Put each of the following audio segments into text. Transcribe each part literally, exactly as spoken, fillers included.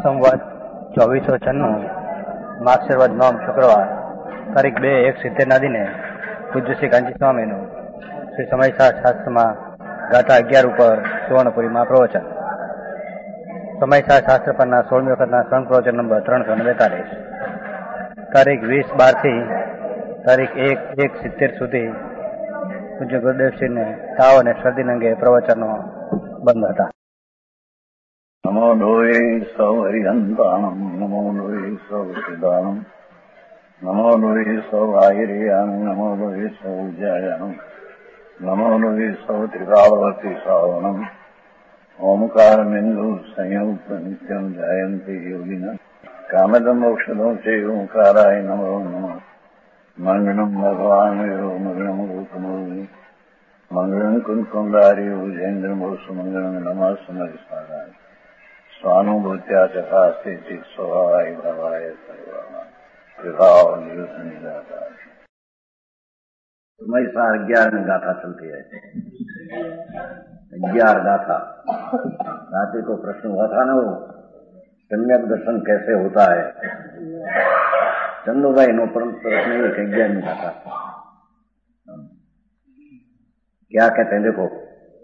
સંવત ચોવીસો છન્નું માગશીર નોમ શુક્રવાર તારીખ બે એક સિત્તેરના દિને પૂજ્ય શ્રી કાંચી સ્વામીનું શ્રી સમયસાર શાસ્ત્રમાં ગાથા અગિયાર ઉપર સુવર્ણપુરીમાં પ્રવચન. સમયસાર શાસ્ત્ર પરના સોળમી વખતના સ્વર્ણ પ્રવચન નંબર ત્રણસો ને બેતાલીસ. તારીખ વીસ બાર થી તારીખ એક એક સિત્તેર સુધી પૂજ્ય ગુરુદેવશ્રીને તાવ અને શરદી અંગે પ્રવચનો બંધ હતા. નમો લોહે સૌ હરિહંતાણમ, નમો લોહે સૌ સિદ્ધાણમ, નમો લોહે સૌ આયર્યાણમ, નમો લોહે સૌ જયાણમ, નમો લોહે સૌ ત્રિકાળવતી શ્રાવણમ, ઓમકાર બિંદુ સંયુક્ત નિત્યમ જયંતિ યોગિના કામદમ મોક્ષદો છે ઓંકારાય નમો નમઃ. મંગળમ ભગવાન મંગળમ રૂપમોહિ મંગળમ કુંકુમધારી ભુજેન્દ્ર મોક્ષ મંગળમ નમઃ સમરિસ્વાદાય સ્વાનુભૂત્યા ચકાસ્તે ચિત સ્વભાવાય ભાવાય સર્વમાં વિભાવ નિવૃત્ત નિરાકાર. समयसार ग्यारह में गाथा चलती है. ग्यारह गाथा रात्रि को प्रश्न हुआ था ना, वो सम्यक दर्शन कैसे होता है. चंदू भाई नो प्रश्न एक ग्यारह में गाथा क्या कहते हैं. देखो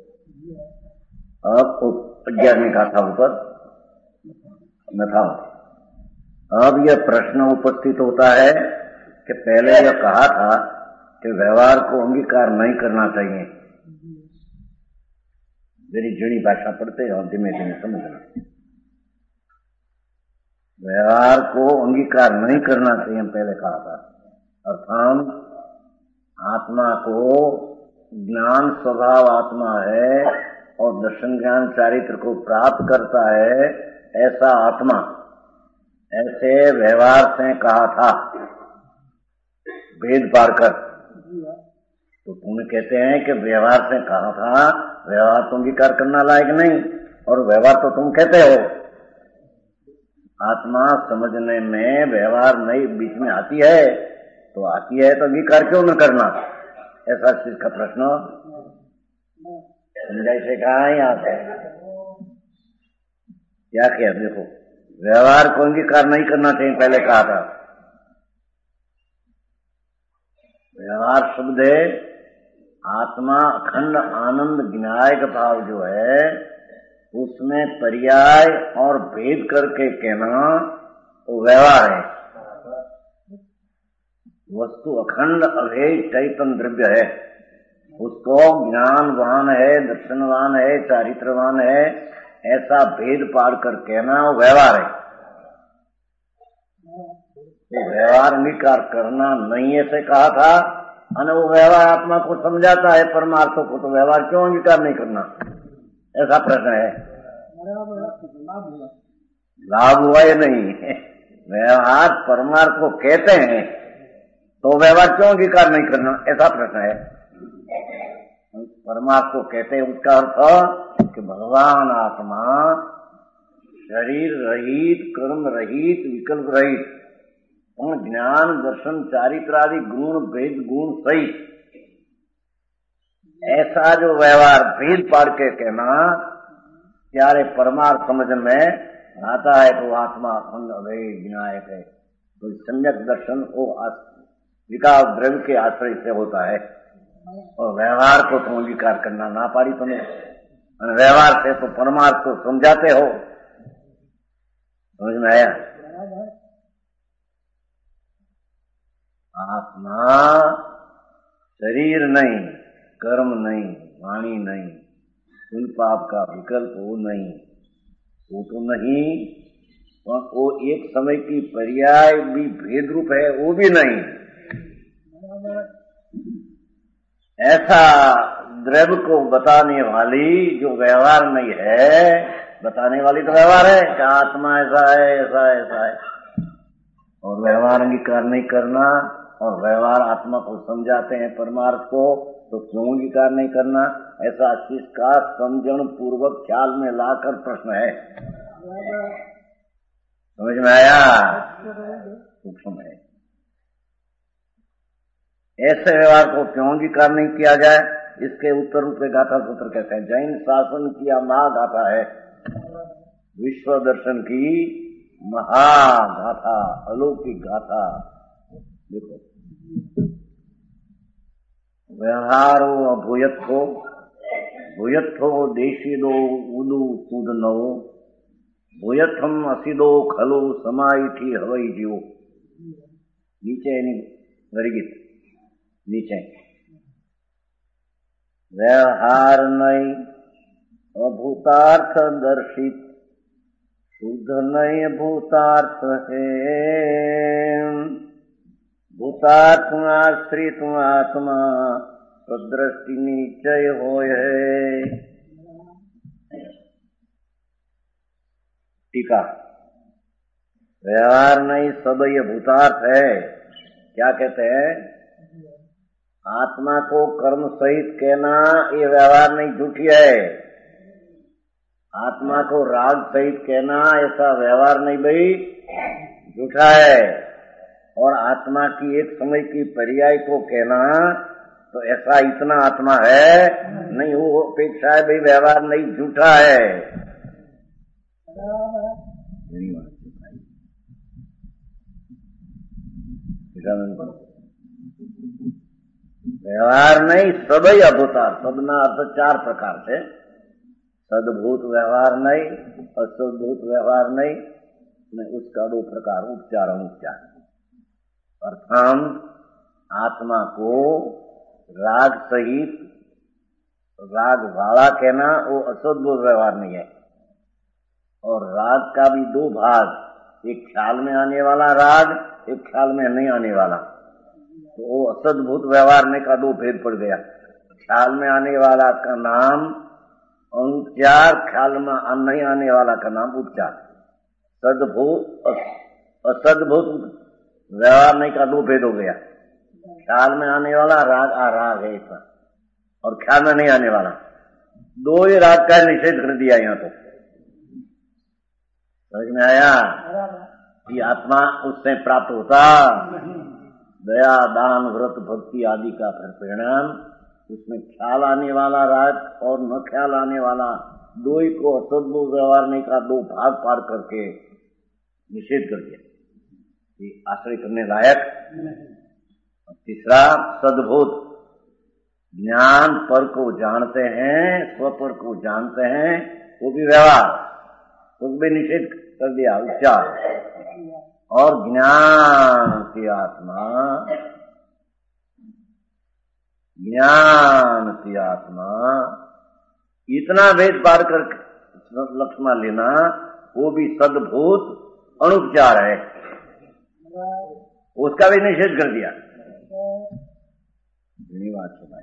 अब ग्यारहवीं गाथा ऊपर न था. अब यह प्रश्न उपस्थित होता है कि पहले यह कहा था कि व्यवहार को अंगीकार नहीं करना चाहिए. मेरी जड़ी भाषा पढ़ते हैं और धीमे धीमे समझना. व्यवहार को अंगीकार नहीं करना चाहिए पहले कहा था. अर्थात आत्मा को ज्ञान स्वभाव आत्मा है और दर्शन ज्ञान चारित्र को प्राप्त करता है ऐसा आत्मा, ऐसे व्यवहार से कहा था भेद पार कर. तो तुम्हें कहते हैं कि व्यवहार से कहा था, व्यवहार तो अंगीकार करना लायक नहीं, और व्यवहार तो तुम कहते हो. आत्मा समझने में व्यवहार नहीं बीच में आती है, तो आती है तो अंगीकार क्यों न करना. ऐसा चीज का प्रश्न समझाई से कहा है. यहाँ से क्या किया. देखो व्यवहार को अंगीकार नहीं करना चाहिए पहले कहा था. व्यवहार शब्द है आत्मा अखंड आनंद ज्ञायक भाव जो है, उसमें पर्याय और भेद करके कहना वो व्यवहार है. वस्तु अखंड अभेद चैतन्य द्रव्य है, उसको ज्ञानवान है, दर्शनवान है, चारित्रवान है, ऐसा भेद पार कर कहना वो व्यवहार है. तो व्यवहार अंगीकार करना नहीं ऐसे कहा था, और वो व्यवहार आत्मा को समझाता है परमार्थों को, तो व्यवहार क्यों अंगीकार नहीं करना. ऐसा प्रश्न है. लाभ हुआ या नहीं. व्यवहार परमार्थ को कहते हैं तो व्यवहार क्यों अंगीकार नहीं करना, ऐसा प्रश्न है. परमार्थ को कहते हैं उसका अर्थ कि भगवान आत्मा शरीर रहित, कर्म रहित, विकल्प रहित, ज्ञान दर्शन चारित्र आदि गुण भेद गुण सहित ऐसा जो व्यवहार भेद पाड़ के कहना प्यारे परमार्थ समझ में आता है, तो आत्मा अखंड अभेद विनायक है. तो सम्यक दर्शन वो विकास द्रव्य के आश्रय से होता है, और व्यवहार को तुम अंगीकार करना ना पाड़ी तुम्हें. व्यवहार से तो परमार्थ को समझाते हो. समझ में आया. आत्मा शरीर नहीं, कर्म नहीं, वाणी नहीं, कुल पाप का विकल्प वो नहीं, वो तो नहीं, और वो एक समय की पर्याय भी भेद रूप है वो भी नहीं. ऐसा द्रव्य को बताने वाली जो व्यवहार नहीं है, बताने वाली तो व्यवहार है कि आत्मा ऐसा है, ऐसा है, ऐसा है, और व्यवहार अंगीकार नहीं करना, और व्यवहार आत्मा को समझाते हैं परमार्थ को, तो क्यों अंगीकार नहीं करना. ऐसा इसका समझण पूर्वक ख्याल में लाकर प्रश्न है. समझ में आया. सूक्ष्म है. ऐसे व्यवहार को क्यों अंगीकार नहीं किया जाए, इसके उत्तर रूप में गाथा सूत्र कहते हैं. जैन शासन की यह महागाथा है. विश्व दर्शन की महागाथा, अलौकिक गाथा। देखो, व्यवहारो अभूयत्थो भूयत्थो देशिदो उदु सूदनो भूयत्थम असिदो खलो समाईठी हवई जीवो। नीचे वर्गित नीचे व्यवहार नहीं अभूतार्थ दर्शित शुद्ध नहीं भूतार्थ है भूतार्थ आश्रित आत्मा सदृष्टि निश्चय होय है। टीका, व्यवहार नहीं सदैव भूतार्थ है। क्या कहते हैं? आत्मा को कर्म सहित कहना ये व्यवहार नहीं, झूठी है। आत्मा को राग सहित कहना ऐसा व्यवहार नहीं भाई, झूठा है। और आत्मा की एक समय की पर्याय को कहना तो ऐसा इतना आत्मा है नहीं, वो अपेक्षा है भाई, व्यवहार नहीं, झूठा है। व्यवहार नहीं सदैव अभूतार। सबना अर्थ चार प्रकार से, सदभूत व्यवहार नहीं, असदभूत व्यवहार नहीं, उसका दो प्रकार, उपचार अनुपचार। प्रथम आत्मा को राग सहित राग वाला कहना वो असदभूत व्यवहार नहीं है। और राग का भी दो भाग, एक ख्याल में आने वाला राग, एक ख्याल में नहीं आने वाला, तो वो असदभूत व्यवहार में का दो भेद पड़ गया। ख्याल में आने वाला का नाम अनुपचार, ख्याल में नहीं आने वाला का नाम उपचार। सदभूत असदभूत व्यवहार नहीं का दो भेद हो गया। ख्याल में आने वाला राग आ राग है इसका, और ख्याल में नहीं आने वाला, दो ही राग का निषेध कर दिया। यहाँ तो समझ में आया कि आत्मा उससे प्राप्त होता। दया, दान, व्रत, भक्ति आदि का परिणाम उसमें ख्याल आने वाला राग और न ख्याल आने वाला, दो ही को असदभूत व्यवहार नहीं का दो भाग पार करके निषेध कर दिया, ये आश्रय करने लायक। तीसरा सद्भूत, ज्ञान पर को जानते हैं, स्व पर को जानते हैं, वो भी व्यवहार, तो भी निषेध कर दिया, उपचार। और ज्ञान की आत्मा, ज्ञान की आत्मा इतना भेद पार कर लक्ष्मण लेना, वो भी सद्भूत अनुपचार है, उसका भी निषेध कर दिया। बात सुनाई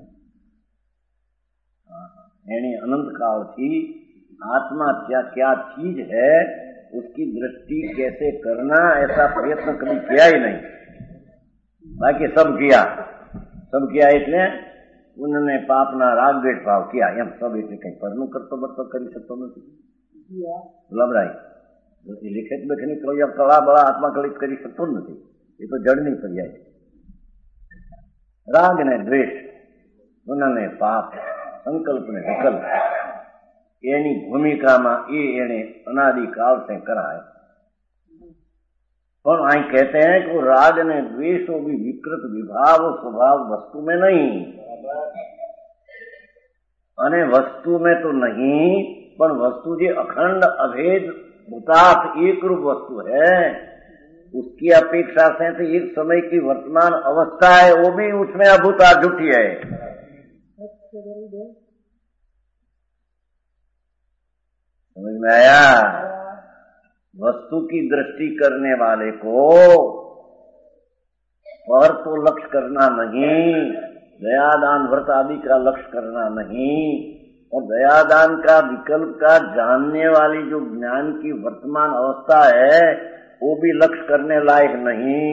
यानी अनंत काल की आत्मा क्या क्या चीज है, उसकी दृष्टि कैसे करना, ऐसा प्रयत्न कभी किया ही नहीं। बाकी सब किया, सब किया इसलिए उन्होंने पापना राग द्वेष भाव किया, एम सब એટલે કઈ પરનું કરતો બરતો કરી શકતો નથી। લબરાઈ लिखित બેઠની કોઈ કળા બળા આત્મા કલિત કરી શકતો નથી, એ તો જડની પર્યાય। राग ने द्वेष, उन्होंने पाप, संकल्प ने विकल्प, एनी भूमिका में ये एने अनादि काल से करा है। पर आई कहते हैं कि राग ने द्वेष भी विकृत विभाव स्वभाव वस्तु में नहीं, अने वस्तु में तो नहीं, पर वस्तु जी अखंड अभेद भूतार्थ एक रूप वस्तु है, उसकी अपेक्षा से तो एक समय की वर्तमान अवस्था है, वो भी उसमें अभूता झूठी है। समझ में आया? वस्तु की दृष्टि करने वाले को पर तो लक्ष्य करना नहीं, दयादान व्रत आदि का लक्ष्य करना नहीं, और दयादान का विकल्प का जानने वाली जो ज्ञान की वर्तमान अवस्था है, वो भी लक्ष्य करने लायक नहीं।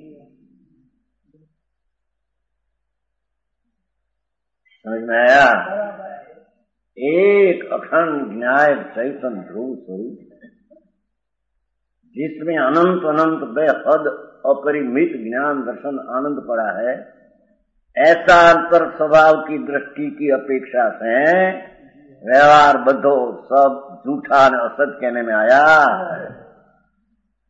समझ में आया? एक अखंड न्याय चैतन्य ध्रुव स्वरूप, जिसमें अनंत अनंत बेहद अपरिमित ज्ञान दर्शन आनंद पड़ा है, ऐसा अंतर स्वभाव की दृष्टि की अपेक्षा से व्यवहार बद्धो सब झूठा और असत कहने में आया।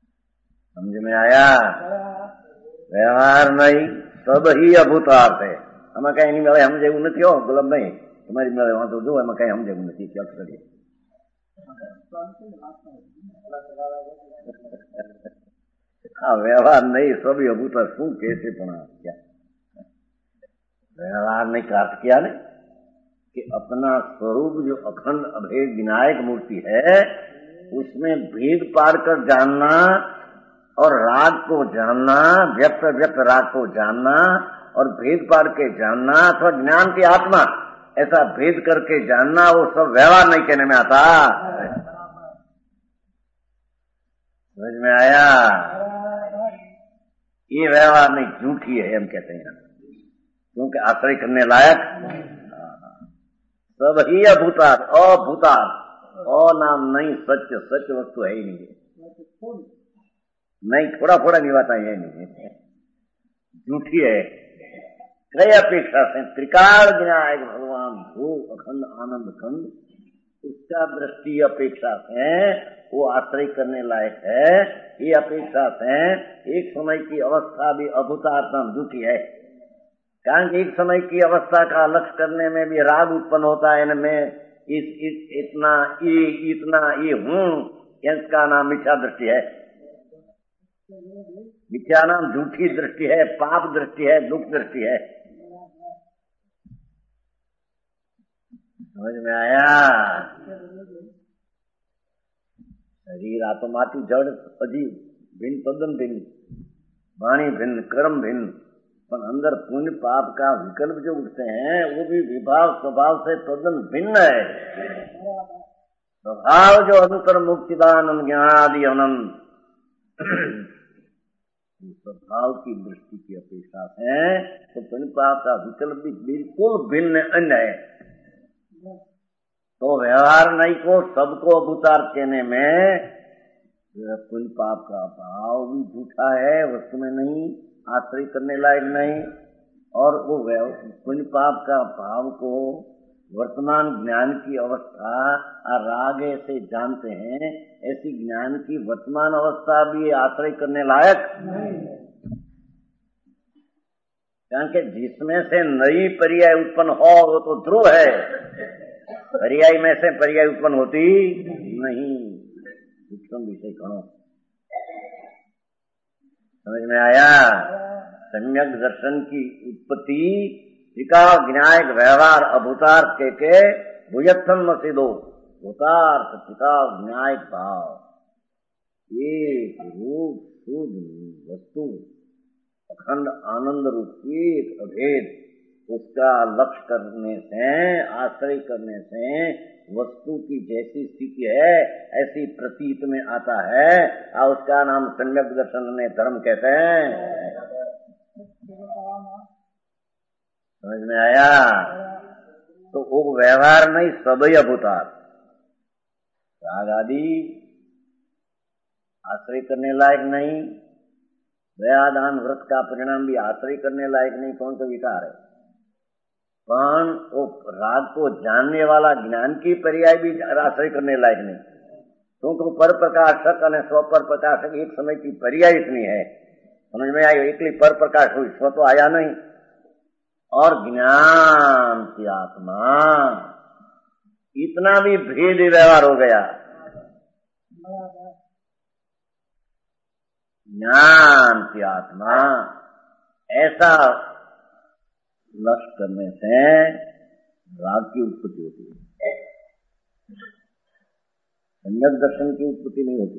समझ में आया? व्यवहार नहीं, सब ही अभूतार्थ है. અમે કઈ એની મળે સમજ એવું નથી. હો ગુલાબ નહીં, તમારી મળે વાંધો જો એમાં કઈ સમજ એવું નથી. ક્યાં કરીએ આ વ્યવહાર नहीं, सभी अभूतार्थ શું કે છે? પણ क्या व्यवहार नहीं का अर्थ किया ने कि अपना स्वरूप जो अखंड अभेद विनायक मूर्ति है उसमें भेद पार कर जानना और राग को जानना, व्यक्त व्यक्त राग को जानना और भेद पार के जानना अथवा ज्ञान की आत्मा ऐसा भेद करके जानना, वो सब व्यवहार नहीं कहने में आता. समझ में आया? ये व्यवहार नहीं, झूठी है हम कहते हैं, क्योंकि आश्रय करने लायक सब ही अभूतार्थ. अभूतार्थ अ नाम नहीं, सत्य सत्य वस्तु है ही नहीं. नहीं थोड़ा थोड़ा नहीं बात है नहीं, झूठी है. कई अपेक्षा से त्रिकाल विनायक भगवान भू अखंड आनंद खंड, उसका दृष्टि अपेक्षा से वो आश्रय करने लायक है. ये अपेक्षा से एक समय की अवस्था भी अभूतार्थ झूठी है. कारण एक समय की अवस्था का लक्ष्य करने में भी राग उत्पन्न होता है. इनमें इस, इस इतना ये इतना ये हूँ, इसका नाम मिथ्या दृष्टि है. मिथ्या नाम झूठी दृष्टि है, पाप दृष्टि है, दुख दृष्टि है. समझ में आया? शरीर आत्माती जड़ अजीब भिन्न, तद्दन भिन्न, वाणी भिन्न, कर्म भिन्न, पर अंदर पुण्य पाप का विकल्प जो उठते हैं वो भी विभाव स्वभाव से तद्दन भिन्न है. स्वभाव जो अंतर मुक्तिदानंद ज्ञानादि अनंत, स्वभाव की दृष्टि की अपेक्षा है तो पुण्य पाप का विकल्प भी बिल्कुल भिन्न अन्य है. तो व्यवहार नहीं को सबको अभूतार्थ कहने में पुण्य पाप का भाव भी झूठा है, वस्तु में नहीं, आश्रय करने लायक नहीं. और वो पुण्य पाप का भाव को वर्तमान ज्ञान की अवस्था राग से जानते हैं, ऐसी ज्ञान की वर्तमान अवस्था भी आश्रय करने लायक नहीं. क्योंकि जिसमें से नई पर्याय उत्पन्न हो वो तो ध्रुव है, पर्याय में से पर्याय उत्पन्न होती नहीं. उत्तम विषय कहो. समझ में आया? सम्यक दर्शन की उत्पत्ति त्रिकाल विनायक व्यवहार अभूतार्थ के के भुजत्थम मसिदो भूतार्थ त्रिकाल विनायक भाव, एक रूप शुद्ध वस्तु अखंड आनंद रूप एक अभेद, उसका लक्ष्य करने से, आश्रय करने से वस्तु की जैसी स्थिति है ऐसी प्रतीत में आता है, और उसका नाम सम्यक दर्शन में धर्म कहते हैं. समझ में आया? तो वो व्यवहार नहीं, सभी अभूतार्थ. राग आदि आश्रय करने लायक नहीं, दयादान व्रत का परिणाम भी आश्रय करने लायक नहीं. कौन सा विकार है? पण वो राग को जानने वाला ज्ञान की पर्याय भी आश्रय करने लायक नहीं, क्योंकि पर प्रकाशक और स्व पर प्रकाशक एक समय की पर्याय इतनी है. समझ में आई? एकली पर प्रकाश हुई, स्व तो आया नहीं. और ज्ञान की आत्मा इतना भी भेद व्यवहार हो गया. ज्ञान की आत्मा ऐसा लक्ष्य करने से राग की उत्पत्ति होती है, सम्यक दर्शन की उत्पत्ति नहीं होती.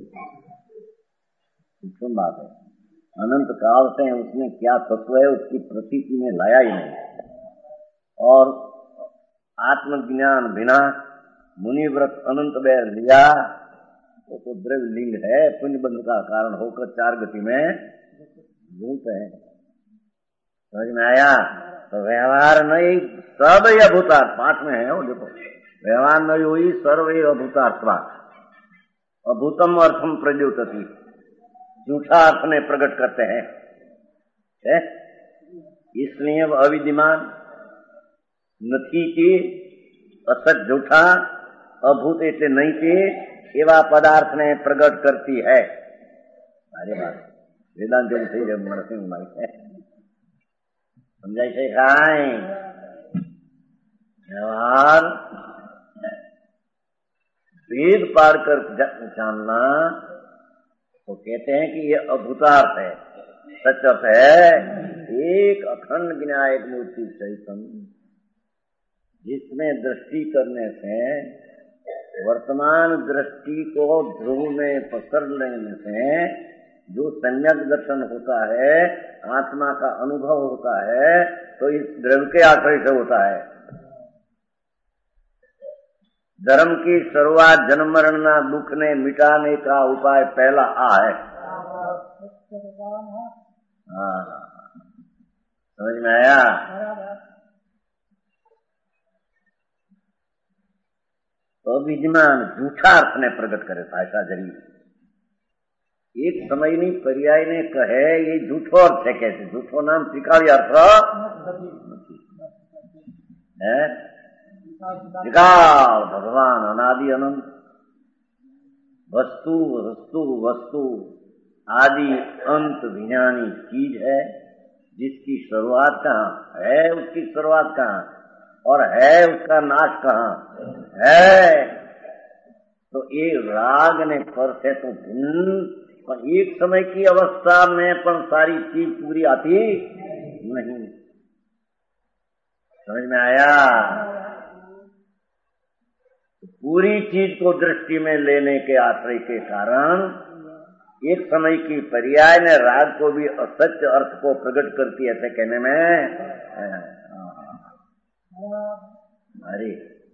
उत्तम बात है. अनंत काल से उसने क्या तत्व है उसकी प्रतीति में लाया ही नहीं. और आत्मज्ञान बिना मुनि व्रत अनंत बैर लिया वो तो द्रव्य लिंग है, पुण्य बंध का कारण होकर चार गति में भूत है. समझ में आया? तो व्यवहार नहीं, सब अभूतार्थ. पाठ में है वो देखो, व्यवहार नहीं हुई सर्व अभूतार्थवा, अभूतम अर्थम प्रद्योतति, झूठा अर्थ में प्रकट करते हैं. है? इसलिए वह अविद्यमान नथी के असत झूठा अभूत ऐसे नहीं के एवा पदार्थ ने प्रकट करती है. अरे बात वेदांत જેવું થઈ જાય નરસિંહ ભાઈ સમજાય છે કાંઈ व्यवहार वेद पार कर जानना तो कहते हैं कि ये अभूतार्थ है, सच अर्थ है एक अखंड विनायक मूर्ति चैतन्य जिसमें दृष्टि करने से वर्तमान दृष्टि को ध्रुव में पकड़ लेने से जो सम्यक दर्शन होता है, आत्मा का अनुभव होता है, तो इस द्रव्य के आश्रय से होता है। धर्म की शुरुआत जन्म मरण ना दुख ने मिटाने का उपाय पहला आ है। हाँ, समझ में आया? अभिज्ञान झूठा अर्थ ने प्रकट करे भाषा जरिए एक समय नहीं पर्याय ने कहे ये झूठो अर्थ है, कैसे झूठो नाम स्वीकार्य अर्थ है विकाल भगवान अनादि अनंत वस्तु वस्तु वस्तु आदि अंत विज्ञानी चीज है जिसकी शुरुआत कहाँ है, उसकी शुरुआत कहाँ और है उसका नाश कहाँ है। तो ये राग ने पर से तो भिन्न पर एक समय की अवस्था में पर सारी चीज पूरी आती नहीं। समझ में आया? पूरी चीज को दृष्टि में लेने के आश्रय के कारण एक समय की पर्याय ने राग को भी असत्य अर्थ को प्रकट करती है, ऐसे कहने में अरे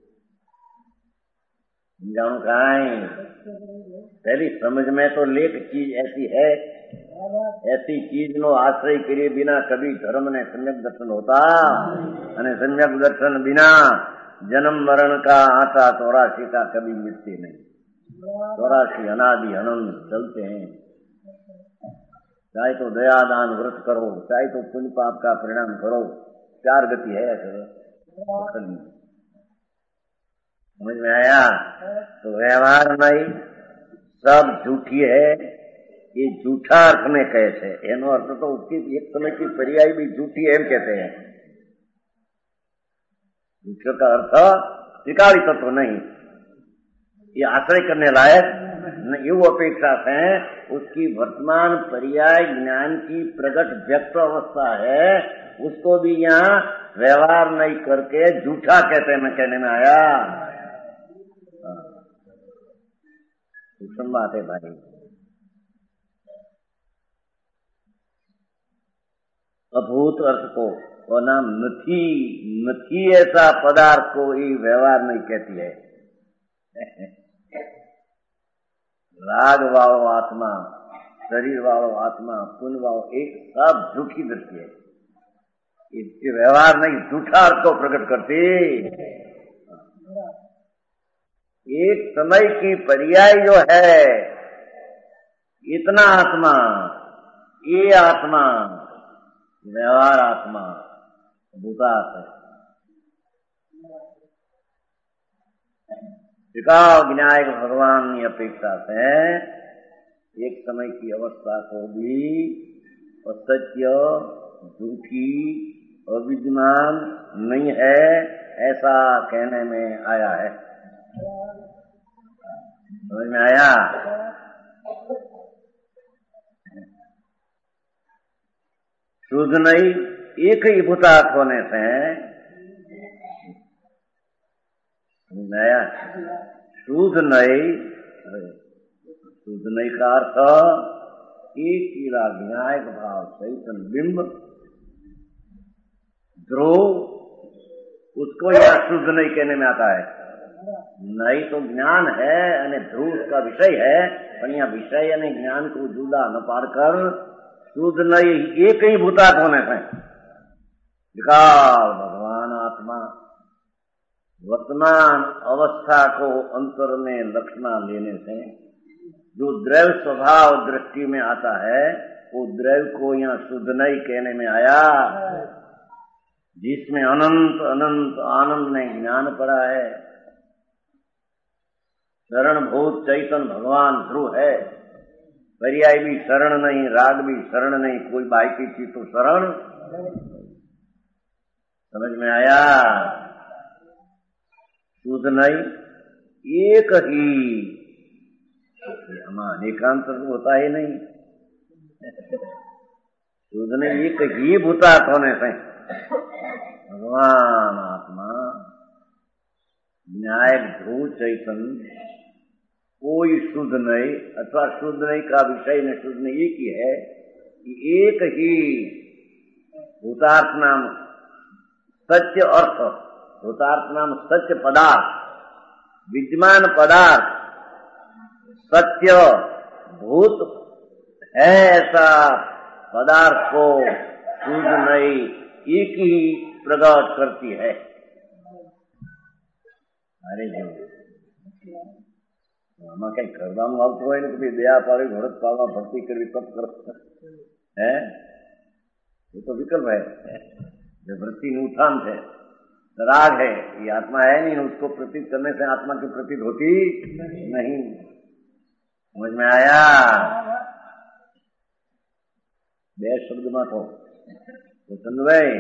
समझाऊं काई पहली समझ में तो लेख चीज ऐसी है, ऐसी चीज नो आश्रय करे बिना कभी धर्म ने सम्यक दर्शन होता अने सम्यक दर्शन बिना जन्म मरण का आटा चौरासी का कभी मिटते नहीं। चौरासी अनादि अनंत चलते हैं। चाहे तो दया दान व्रत करो, चाहे तो पुण्य पाप का परिणाम करो, चार गति है। समझ में आया? तो व्यवहार नहीं सब झूठी है, ये झूठा अर्थ में कहे छे एनो अर्थ तो उसकी एक समय की पर्याय भी झूठी है एम कहते हैं। झूठे का अर्थ स्वीकारी तत्व नहीं, ये आश्रय करने लायक ये वो अपेक्षा है उसकी वर्तमान पर्याय ज्ञान की प्रकट व्यक्त अवस्था है, उसको भी यहाँ व्यवहार नहीं करके झूठा कहते हैं। मैं कहने में आया सूक्ष्म बात है भाई। अभूत अर्थ को और नाम नथी नथी ऐसा पदार्थ को ही व्यवहार नहीं कहती है। राग वालो आत्मा, शरीर वालो आत्मा, पुण्य वालो एक सब झूठी दृष्टि है, इसके व्यवहार नहीं झूठा अर्थ को प्रकट करती। एक समय की पर्याय जो है इतना आत्मा, ये आत्मा व्यवहार आत्मा भूतार्थ है। विकाल विनायक भगवान की अपेक्षा से एक समय की अवस्था को भी असत्य झूठी अविद्यमान नहीं है ऐसा कहने में आया है। समझ में आया? शुद्ध नहीं एक ही भूतार्थ होने से नया शुद्ध नहीं शुद्ध नहीं का अर्थ एक कीड़ा विनायक भाव चैतन्य बिंब ध्रुव, उसको यह शुद्ध नहीं कहने में आता है। नहीं तो ज्ञान है અને ध्रुव उसका विषय है, पर यहाँ विषय અને ज्ञान को जुदा न पाड़कर शुद्ध नहीं एक ही भूतार्थ होने से विकाल भगवान आत्मा वर्तमान अवस्था को अंतर में लक्षणा लेने से जो द्रव्य स्वभाव दृष्टि में आता है वो द्रव्य को यहाँ शुद्ध नहीं कहने में आया, जिसमें अनंत अनंत आनंद में ज्ञान पड़ा है। शरण भूत चैतन्य भगवान ध्रुव है, पर्याय भी शरण नहीं, राग भी शरण नहीं, कोई बाकी थी तो शरण। समझ में आया? शुद्ध नहीं, एक ही। हमारा एकांतर होता ही नहीं, शुद्ध नहीं, एक ही भूतार्थ होने से भगवान आत्मा न्याय ध्रुव चैतन्य कोई शुद्ध नहीं अथवा शुद्ध नहीं का विषय न शुद्ध नहीं, एक ही है कि एक ही भूतार्थ नाम सत्य अर्थ, भूतार्थ नाम सत्य पदार्थ, विद्यमान पदार्थ सत्य भूत है, ऐसा पदार्थ को शुद्ध नहीं एक ही प्रकट करती है। अरे जो આમાં કઈ કરવાનું આવતું હોય ને કે દયા પાડી ભરત પાવા ભક્તિ કરવી તપ કરો હે, એ તો વિકલ્પ है। जो वृत्ति में उठान है, राग है, ये आत्मा है नहीं, उसको प्रतीत करने से आत्मा की प्रतीत होती नहीं। समझ में आया? બે શબ્દમાં તો ચંદુભાઈ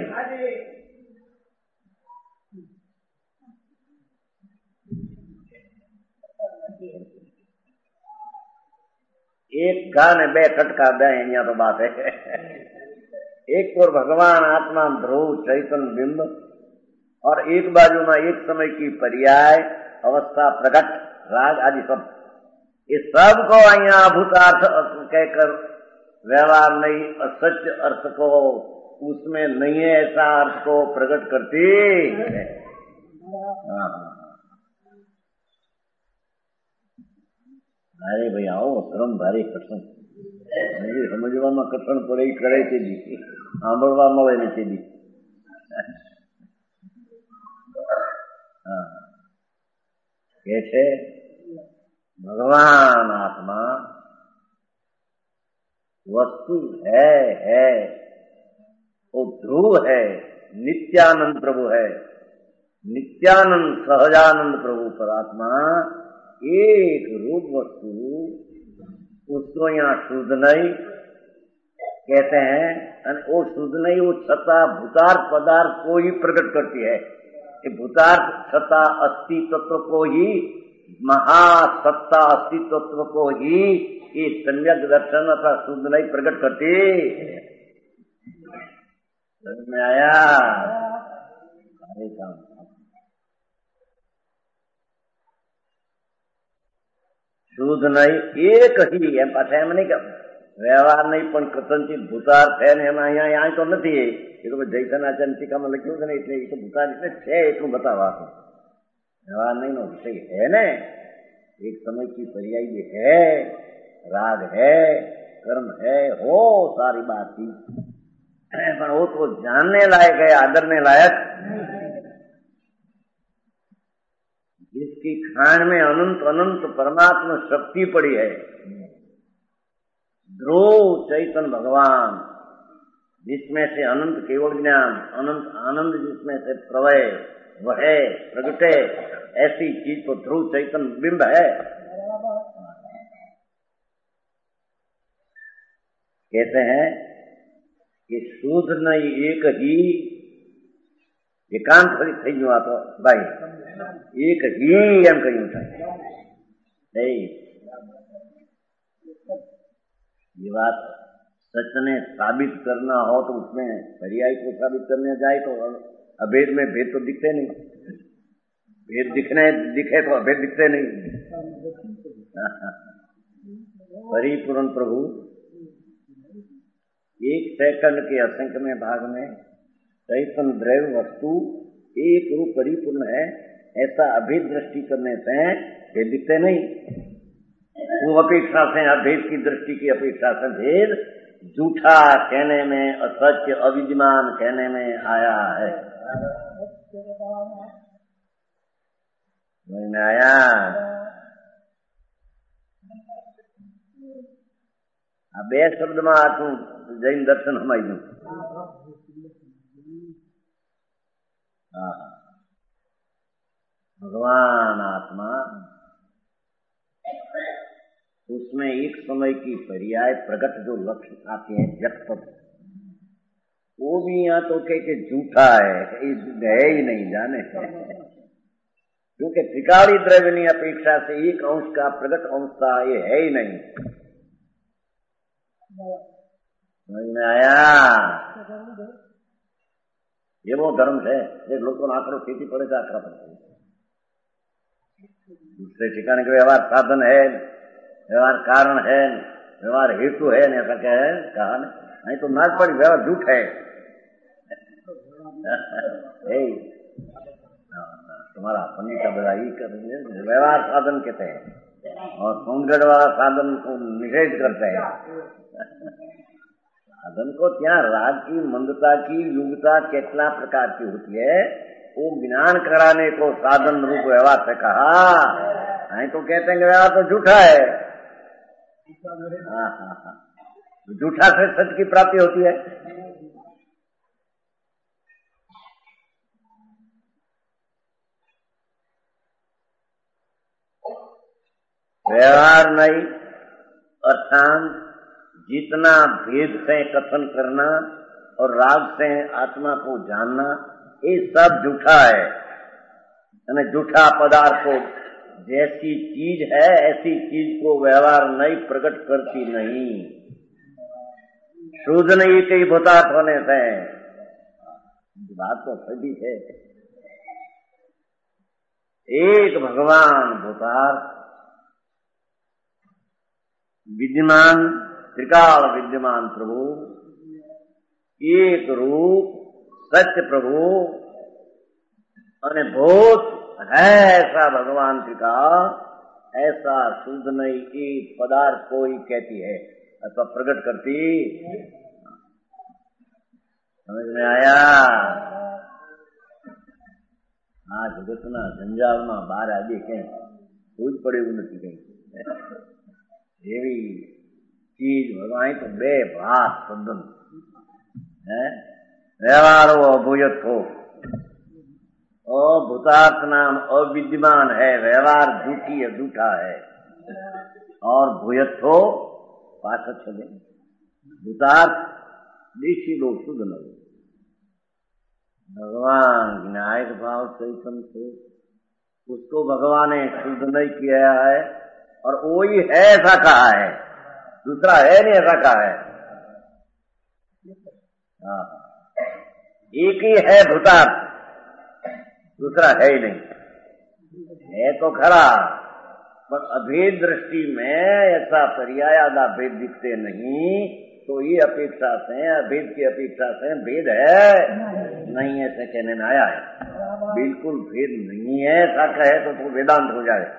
एक घा ने बे कटका दे, यहाँ तो बात है। एक और भगवान आत्मा ध्रुव चैतन्य बिंब और एक बाजू में एक समय की पर्याय अवस्था प्रकट राग आदि सब, इस सब को यहाँ अभूतार्थ कहकर व्यवहार नहीं, असत्य अर्थ को उसमें नहीं है ऐसा अर्थ को प्रकट करती है। अरे भाई आओ, श्रम भारी कठिन समझવામાં કઠણ પડે એ કરે તે દી સાંભળવા મળે ને તે દી। કે છે ભગવાન આત્मा वस्तु है है वो ध्रुव है, नित्यानंद प्रभु है, नित्यानंद सहजानंद प्रभु परमात्मा एक रूप वस्तु, उसको यहाँ शुद्ध नहीं कहते हैं। वो शुद्ध नहीं, वो सत्ता भूतार्थ पदार्थ को ही प्रकट करती है। ये भूतार्थ सत्ता अस्तित्व को ही, महासत्ता अस्तित्व को ही ये सम्यक दर्शन अथवा शुद्ध नहीं प्रकट करती। समझ में आया? अरे काम शुद्ध नहीं एक ही एम पाछा एम नहीं कर व्यवहार नहीं पण कथनचित भूतार्थ है ने एમાં અહીંયા અહીંયા તો નથી। એ તો જયસનાચન ટીકામાં લખ્યું છે ને, એટલે એ તો ભૂતાર્થ એટલે છે એટલું બતાવવા व्यवहार नहीं नो विषय है ने। एक समय की पर्याय भी है, राग है, कर्म है, हो सारी बात थी, पर वो तो जानने लायक है, आदरने लायक। जिसकी खान में अनंत अनंत परमात्मा शक्ति पड़ी है, ध्रुव चैतन्य भगवान, जिसमें से अनंत केवल ज्ञान, अनंत आनंद जिसमें से प्रवय वह प्रगटे, ऐसी चीज तो ध्रुव चैतन्य बिंब है। कहते हैं कि शुद्ध नहीं एक ही एकांत फलित થઈ ગયું। આ તો ભાઈ एक ही એમ કહ્યું છે। ये बात सच ने साबित करना हो तो उसमें पर्याय को साबित करने जाए तो अभेद में भेद तो दिखते नहीं, भेद दिखने दिखे तो अभेद दिखते नहीं। परिपूर्ण प्रभु एक सेकंड के असंख्य में भाग में चैतन्य द्रव्य वस्तु एक रूप परिपूर्ण है, ऐसा अभेद दृष्टि करने से भेद दिखते नहीं। वो अपेक्षा से अभेद की दृष्टि की अपेक्षा से भेद झूठा कहने में, असत्य अविद्यमान कहने में आया है। में आया आ बे शब्द में आखू जैन दर्शन हमारी दू। भगवान आत्मा उसमें एक समय की पर्याय प्रकट जो लक्ष्य आते हैं व्यक्त, वो भी यहाँ तो कह के झूठा है, है ही नहीं जाने, क्योंकि त्रिकाली द्रव्य अपेक्षा से एक अंश का प्रकट अंश था, ये है ही नहीं। समझ में आया? ये वो धर्म है, एक लोग को आंकड़ो खेती पड़े तो आंकड़ा पड़ता है। दूसरे ठिकाने के व्यवहार साधन है, व्यवहार कारण है, व्यवहार हेतु है, ऐसा क्या है कहा नहीं तो नाच पड़ी व्यवहार झूठ है। तुम्हारा अपनी का बड़ाई करेंगे, व्यवहार साधन कहते हैं और संगड़ वाला साधन को निषेध करते हैं। साधन को क्या राग की, मंदता की, युगता कितना प्रकार की होती है, वो ज्ञान कराने को साधन रूप व्यवहार से कहा। नहीं तो कहते हैं व्यवहार तो झूठा है। हाँ हाँ हाँ, झूठा से सच की प्राप्ति होती है। व्यवहार नहीं अर्थात जितना भेद से कथन करना और राग से आत्मा को जानना, ये सब झूठा है। यानी झूठा पदार्थ को जैसी चीज है ऐसी चीज को व्यवहार नहीं प्रकट करती नहीं। शुद्ध नहीं कई भूतार्थ होने से बात तो सही है। एक भगवान भूतार्थ विद्यमान, त्रिकाल विद्यमान प्रभु, एक रूप सत्य प्रभु और भूत है ऐसा भगवान त्रिकाल, ऐसा शुद्ध नहीं एक पदार्थ कोई कहती है अथवा प्रकट करती। समझ में आया? हाँ, जगतना जंजाल में बार आगे कहीं कोई पड़े नहीं कहीं एवी चीज भगवान तो बेभास संदन है। व्यवहार हो अभूयत हो, भूतार्थ नाम अविद्यमान है, व्यवहार झूठी है, झूठा है। और भूयत हो पास चले भूतार्थ देशी लोग शुद्ध न हो। भगवान विनायक भाव चैतन्य से उसको भगवान ने शुद्ध नहीं किया है और वही है ऐसा कहा है, दूसरा है नहीं ऐसा कहा है। हाँ, एक ही है भूतार्थ, दूसरा है ही नहीं। है तो खरा पर अभेद दृष्टि में ऐसा पर्यायादा भेद दिखते नहीं, तो ये अपेक्षा से अभेद की अपेक्षा से भेद है नहीं ऐसे कहने में आया है। बिल्कुल भेद नहीं है ऐसा कहे तो, तो वेदांत हो जाए।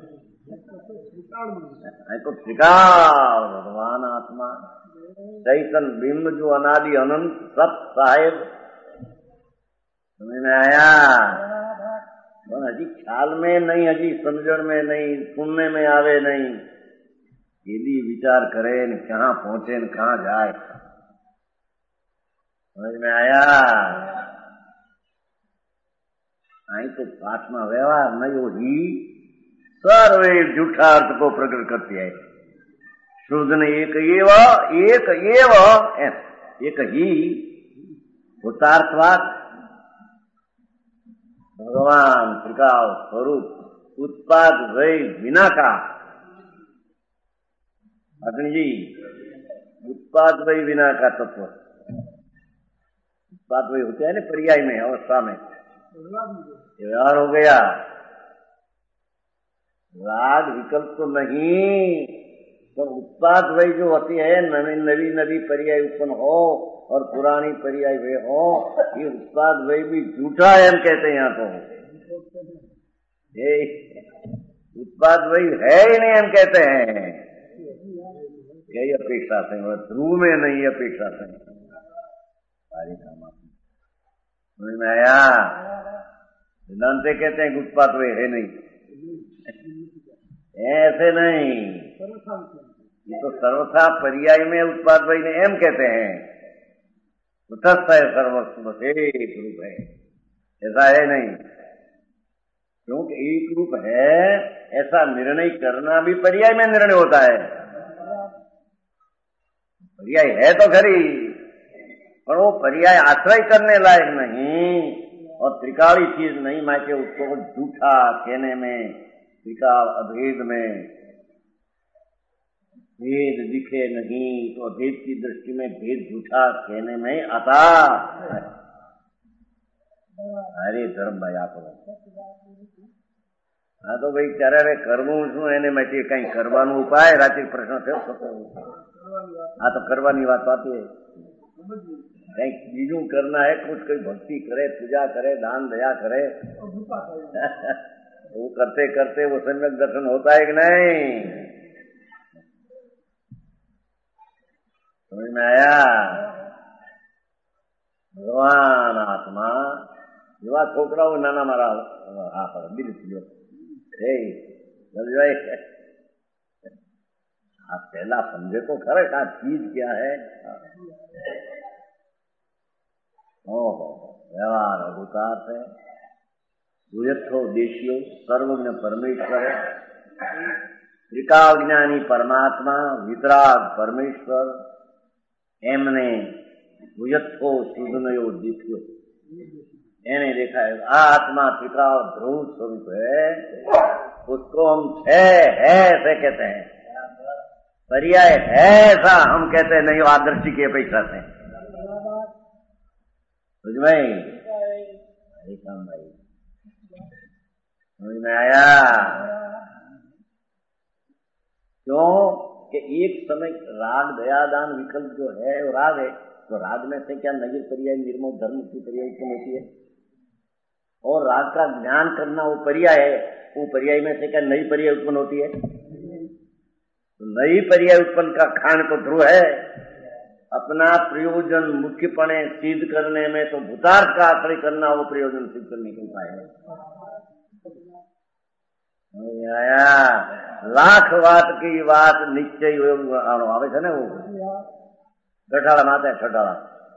तो त्रिकाल भगवान आत्मा चैतन बिंब जो अनादि अनंत सब साहेब। समझ में आया? हजी ख्याल में नहीं, हजी समझण में नहीं, सुनने में आवे नहीं, यदि विचार करे न कहाँ पहुंचे न कहाँ जाए। समझ में आया? आई तो आत्मा व्यवहार नहीं हो ही सर्वे झूठा अर्थ को प्रकट करती है। शुद्ध ने एक एव एक एव एक ही भूतार्थवाद भगवान त्रिकाल स्वरूप उत्पाद वय बिना का। अग्नि जी उत्पाद वय बिना का तत्व, उत्पाद वय होते हैं ना पर्याय में अवस्था में, व्यवहार हो गया। राग विकल्प तो नहीं, तो उत्पाद वही जो होती है नवी नवी नवी पर्याय उत्पन्न हो और पुरानी पर्याय वे हो, ये उत्पाद वही भी झूठा है हम कहते हैं। यहाँ तो ये उत्पाद वही है ही नहीं हम कहते हैं। यही अपेक्षा से ध्रुव में नहीं अपेक्षा से सारी काम समझ में आया? वेदांत कहते हैं उत्पाद वही है नहीं, ऐसे नहीं। ये तो सर्वथा पर्याय में उत्पाद भाई ने एम कहते हैं, तटस्थ है सर्वस्व एक रूप है, ऐसा है नहीं। क्योंकि एक रूप है ऐसा निर्णय करना भी पर्याय में निर्णय होता है। पर्याय है तो खरी, पर वो पर्याय आश्रय करने लायक नहीं और त्रिकाली चीज नहीं, माके उसको झूठा कहने में, त्रिकाल अभेद में भेद दिखे नहीं तो अभेद की दृष्टि में भेद झूठा कहने में आता। अरे धर्म भाई आप हाँ तो भाई ત્યારે કરવું શું એને માટે કઈ કરવાનો ઉપાય રાત્રિ પ્રશ્ન થયો થતો આ તો કરવાની વાત વાતી કઈક બીજું કરના है कुछ कोई भक्ति करे, पूजा करे, दान दया करे, वो करते करते वो सम्यक दर्शन होता है कि नहीं? समझ में आया? भगवान आत्मा युवा छोकराओ नाना मारा हाँ पर बिल्कुल आप पहला समझे तो खरे का चीज क्या है। ओहो व्यवहार अभूतार्थ है, दुयथो देशियो सर्वज्ञ परमेश्वर, त्रिकाज्ञानी परमात्मा, वितराग परमेश्वर, एमने दुयथो सुधनयो दिख्यो एने देखा है। आ आत्मा त्रिकाल ध्रुव स्वरूप है, उसको हम छह है ऐसे कहते हैं, पर्याय है ऐसा हम कहते हैं नहीं, आदर्शी की अपेक्षा से। समझ में हरे काम भाई समझ में आया? क्यों कि एक समय राग दयादान विकल्प जो है वो राग है, तो राग में से क्या नगर पर्याय निर्मोह धर्म की पर्याय उत्पन्न होती है, और राग का ज्ञान करना वो पर्याय है, वो पर्याय में से क्या नई पर्याय उत्पन्न होती है? तो नई पर्याय उत्पन्न का खान तो ध्रुव है। अपना प्रयोजन मुख्यपणे सिद्ध करने में तो भूतार्थ का आश्रय करना वो प्रयोजन सिद्ध करने के उपाय है। आया लाख बात की बात निश्चय आवे है ना, वो छठाड़ा माता है छठाड़ा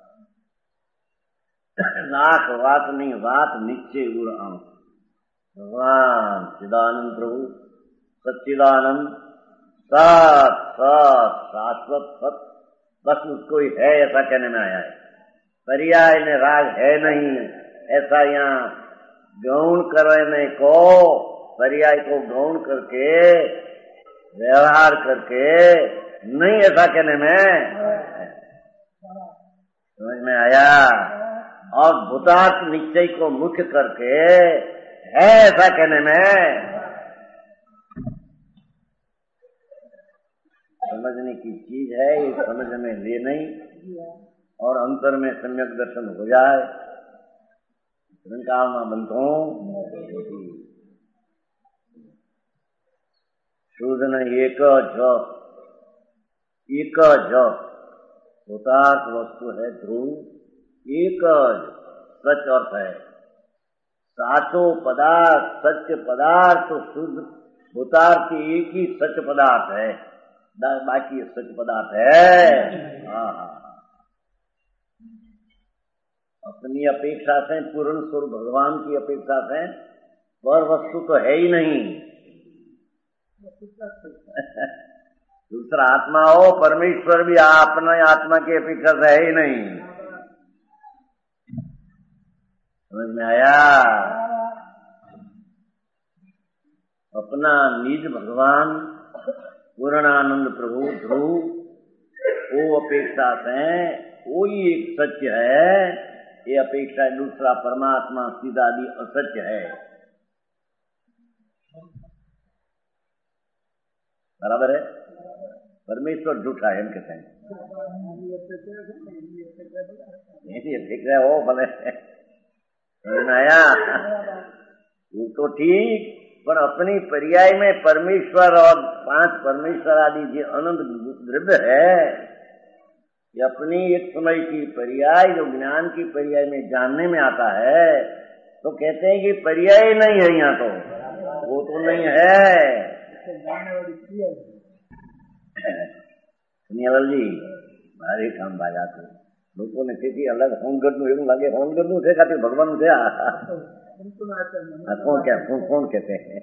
लाख बात नहीं, बात निश्चय गुण आम। भगवान चिदानंद प्रभु सच्चिदानंद सत सत शाश्वत सत, बस उसको ही है ऐसा कहने में आया है। पर्याय में राग है नहीं ऐसा यहाँ गौण करने को, पर्याय को गौण करके व्यवहार करके नहीं ऐसा कहने में समझ में आया। और भूतार्थ निश्चय को मुख्य करके है ऐसा कहने में समझने की चीज है, ये समझ में ले नहीं और अंतर में सम्यक दर्शन हो जाए, काल में बंधो शूद्र एक ज एक ज भूतार्थ वस्तु है ध्रुव, एक सच अर्थ है, साचो पदार्थ सत्य पदार्थ शुद्ध भूतार्थ एक ही सच पदार्थ है, बाकी सच पदार्थ है। हाँ अपनी अपेक्षा से पूर्ण स्वरूप भगवान की अपेक्षा से पर वस्तु तो है ही नहीं। दूसरा आत्मा हो परमेश्वर भी अपना आत्मा की अपेक्षा से है ही नहीं। समझ में आया? अपना निज भगवान पूर्णानंद प्रभु ध्रुव वो अपेक्षा से वो ही एक सत्य है, ये अपेक्षा दूसरा परमात्मा सीधा भी असत्य है। बराबर है? परमेश्वर झूठा है हम कहते हैं, ठीक है वो भले आया वो तो ठीक, पर अपनी पर्याय में परमेश्वर और पांच परमेश्वर आदि जो अनंत द्रव्य है, ये अपनी एक समय की पर्याय जो ज्ञान की पर्याय में जानने में आता है, तो कहते हैं कि पर्याय नहीं है यहाँ, तो वो तो नहीं है। सुनिए जी મારે કામ બાજા છે લોકોને તેથી અલગ હોનગઢ નું એવું લાગે, હોનગઢ નું છે કાતે ભગવાન છે। कौन क्या कौन, कौन कहते हैं?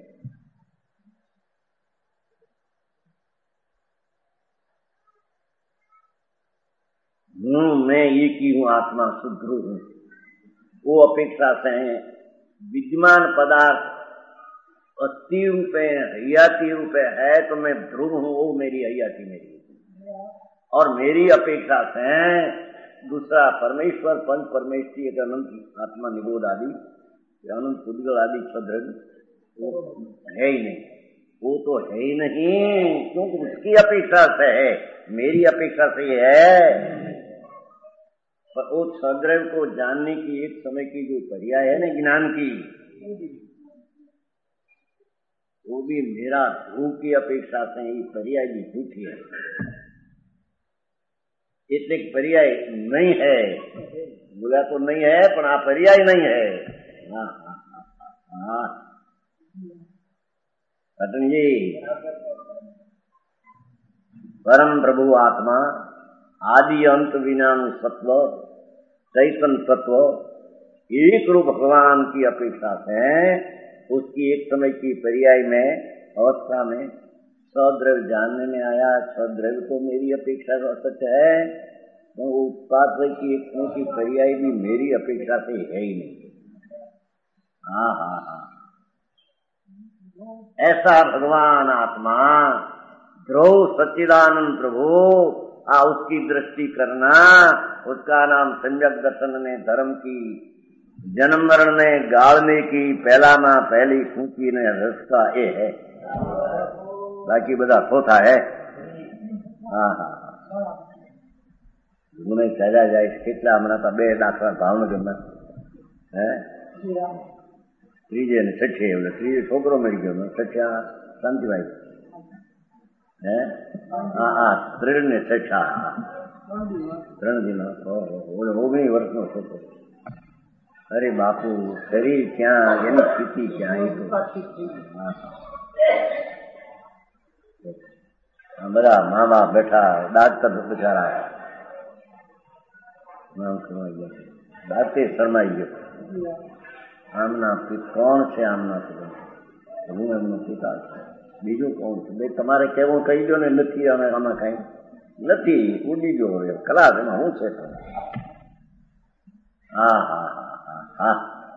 हूँ मैं एक ही हूँ, आत्मा शुद्ध हूँ, वो अपेक्षा से है विद्यमान पदार्थ अस्थि रूप है, हयाती रूप है, तो मैं ध्रुव हूँ, वो मेरी हयाती मेरी, और मेरी अपेक्षा से दूसरा परमेश्वर पंच परमेश्वरी एक अनंत आत्मा निबोध आदि अनंत पुद्गल आदि छद्र वो है ही नहीं, वो तो है ही नहीं, क्योंकि उसकी अपेक्षा से है, मेरी अपेक्षा से है। पर वो छद्र को जानने की एक समय की जो पर्याय है ना ज्ञान की, वो भी मेरा ध्रुव की अपेक्षा से ही पर्याय भी झूठी है, એટલે पर्याय नहीं है, बोला तो नहीं है पर आ पर्याय नहीं है। हाँ हाँ हाँ अटन जी परम प्रभु आत्मा आदि अंत विनानु सत्व चैतन्य तत्व एक रूप भगवान की अपेक्षा से उसकी एक समय की पर्याय में अवस्था में सद्रव्य जानने में आया। सद्रव्य तो मेरी अपेक्षा का सच है, तो उत्पाद की एक समय की पर्याय भी मेरी अपेक्षा से है ही नहीं। हाँ हाँ हाँ ऐसा भगवान आत्मा ध्रुव सच्चिदानंद प्रभु आ उसकी दृष्टि करना, उसका नाम सम्यक दर्शन में धर्म की जन्म मरण में गाड़ने की पहला मां पहली सूची ने रस्ता ये है, बाकी बधा खोथा है। हाँ हाँ મને સજા જાય કેટલા હમણાં તો બે દાખલા ભાવનગરના હે ત્રીજે ને છઠ્ઠે એટલે ત્રીજે છોકરો મરી ગયો ને છઠ્ઠા શાંતિભાઈ હે હા હા ત્રણ ને છઠ્ઠા ત્રણ દિન ઓગણીસ વર્ષનો છોકરો। અરે બાપુ શરીર ક્યાં એની સ્થિતિ ક્યાં એ તો બધા મા બાપ બેઠા ડાક્ટર બિચારા નામ શરમાઈ ગયો, દાંતે શરમાઈ ગયો। આમના કોણ છે? આમના હું એમનો પિતા છું, બીજું કોણ છે? ભાઈ તમારે કેવું કહી દો ને, નથી અમે આમાં કઈ નથી, ઉડી ગયો હવે ખલાસ, એમાં હું છે? હા હા હા હા હા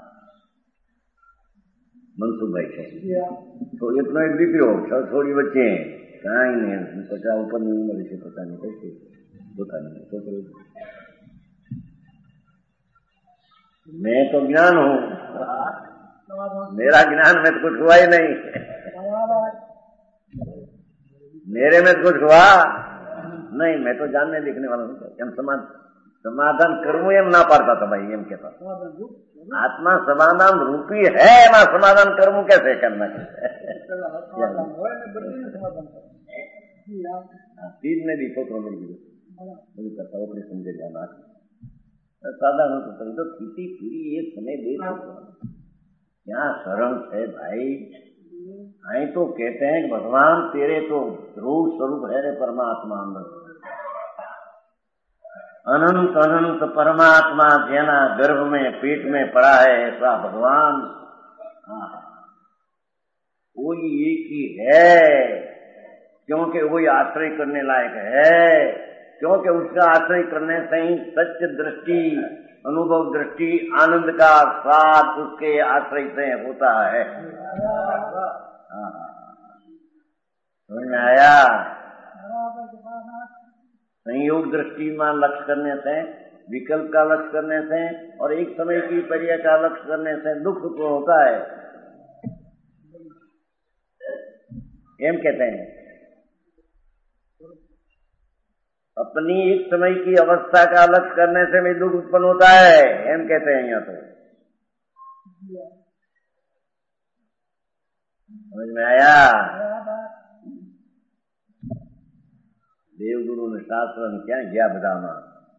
મનસુખભાઈ છે તો એટલો એક દીકરો થોડી વચ્ચે કાંઈ નહીં, પચાસ ઉપરની ઉંમર છે પોતાની, કઈ પોતાની છોકરી। मैं तो ज्ञान हूँ, मेरा ज्ञान में तो कुछ हुआ ही नहीं, मेरे में तो कुछ हुआ नहीं, मैं तो जानने लिखने वाला हूँ। एम समाधान करूँ एम ना पाड़ता था भाई, एम कहता आत्मा समाधान रूपी है ना, समाधान करूँ कैसे करना तीज में भी छोकरो मिल गई करता ऑपरेशन के जाना साधारण तो तो स्थिति पूरी एक समय दे क्या शरण है भाई। आई तो कहते हैं कि भगवान तेरे तो ध्रुव स्वरूप है रे परमात्मा, अनंत अनंत परमात्मा जेना गर्भ में पेट में पड़ा है ऐसा भगवान वही एक ही है, क्योंकि वही आश्रय करने लायक है, क्योंकि उसका आश्रय करने से ही सत्य दृष्टि अनुभव दृष्टि आनंद का स्वाद उसके आश्रय से होता है। समझ में आया? संयोग दृष्टि में लक्ष्य करने से, विकल्प का लक्ष्य करने से और एक समय की पर्याय का लक्ष्य करने से दुख तो होता है, एम कहते हैं। अपनी एक समय की अवस्था का लक्ष्य करने से भी दुख उत्पन्न होता है, एम कहते हैं यहाँ तो। समझ में आया? देवगुरु ने शास्त्र में क्या गया बताना,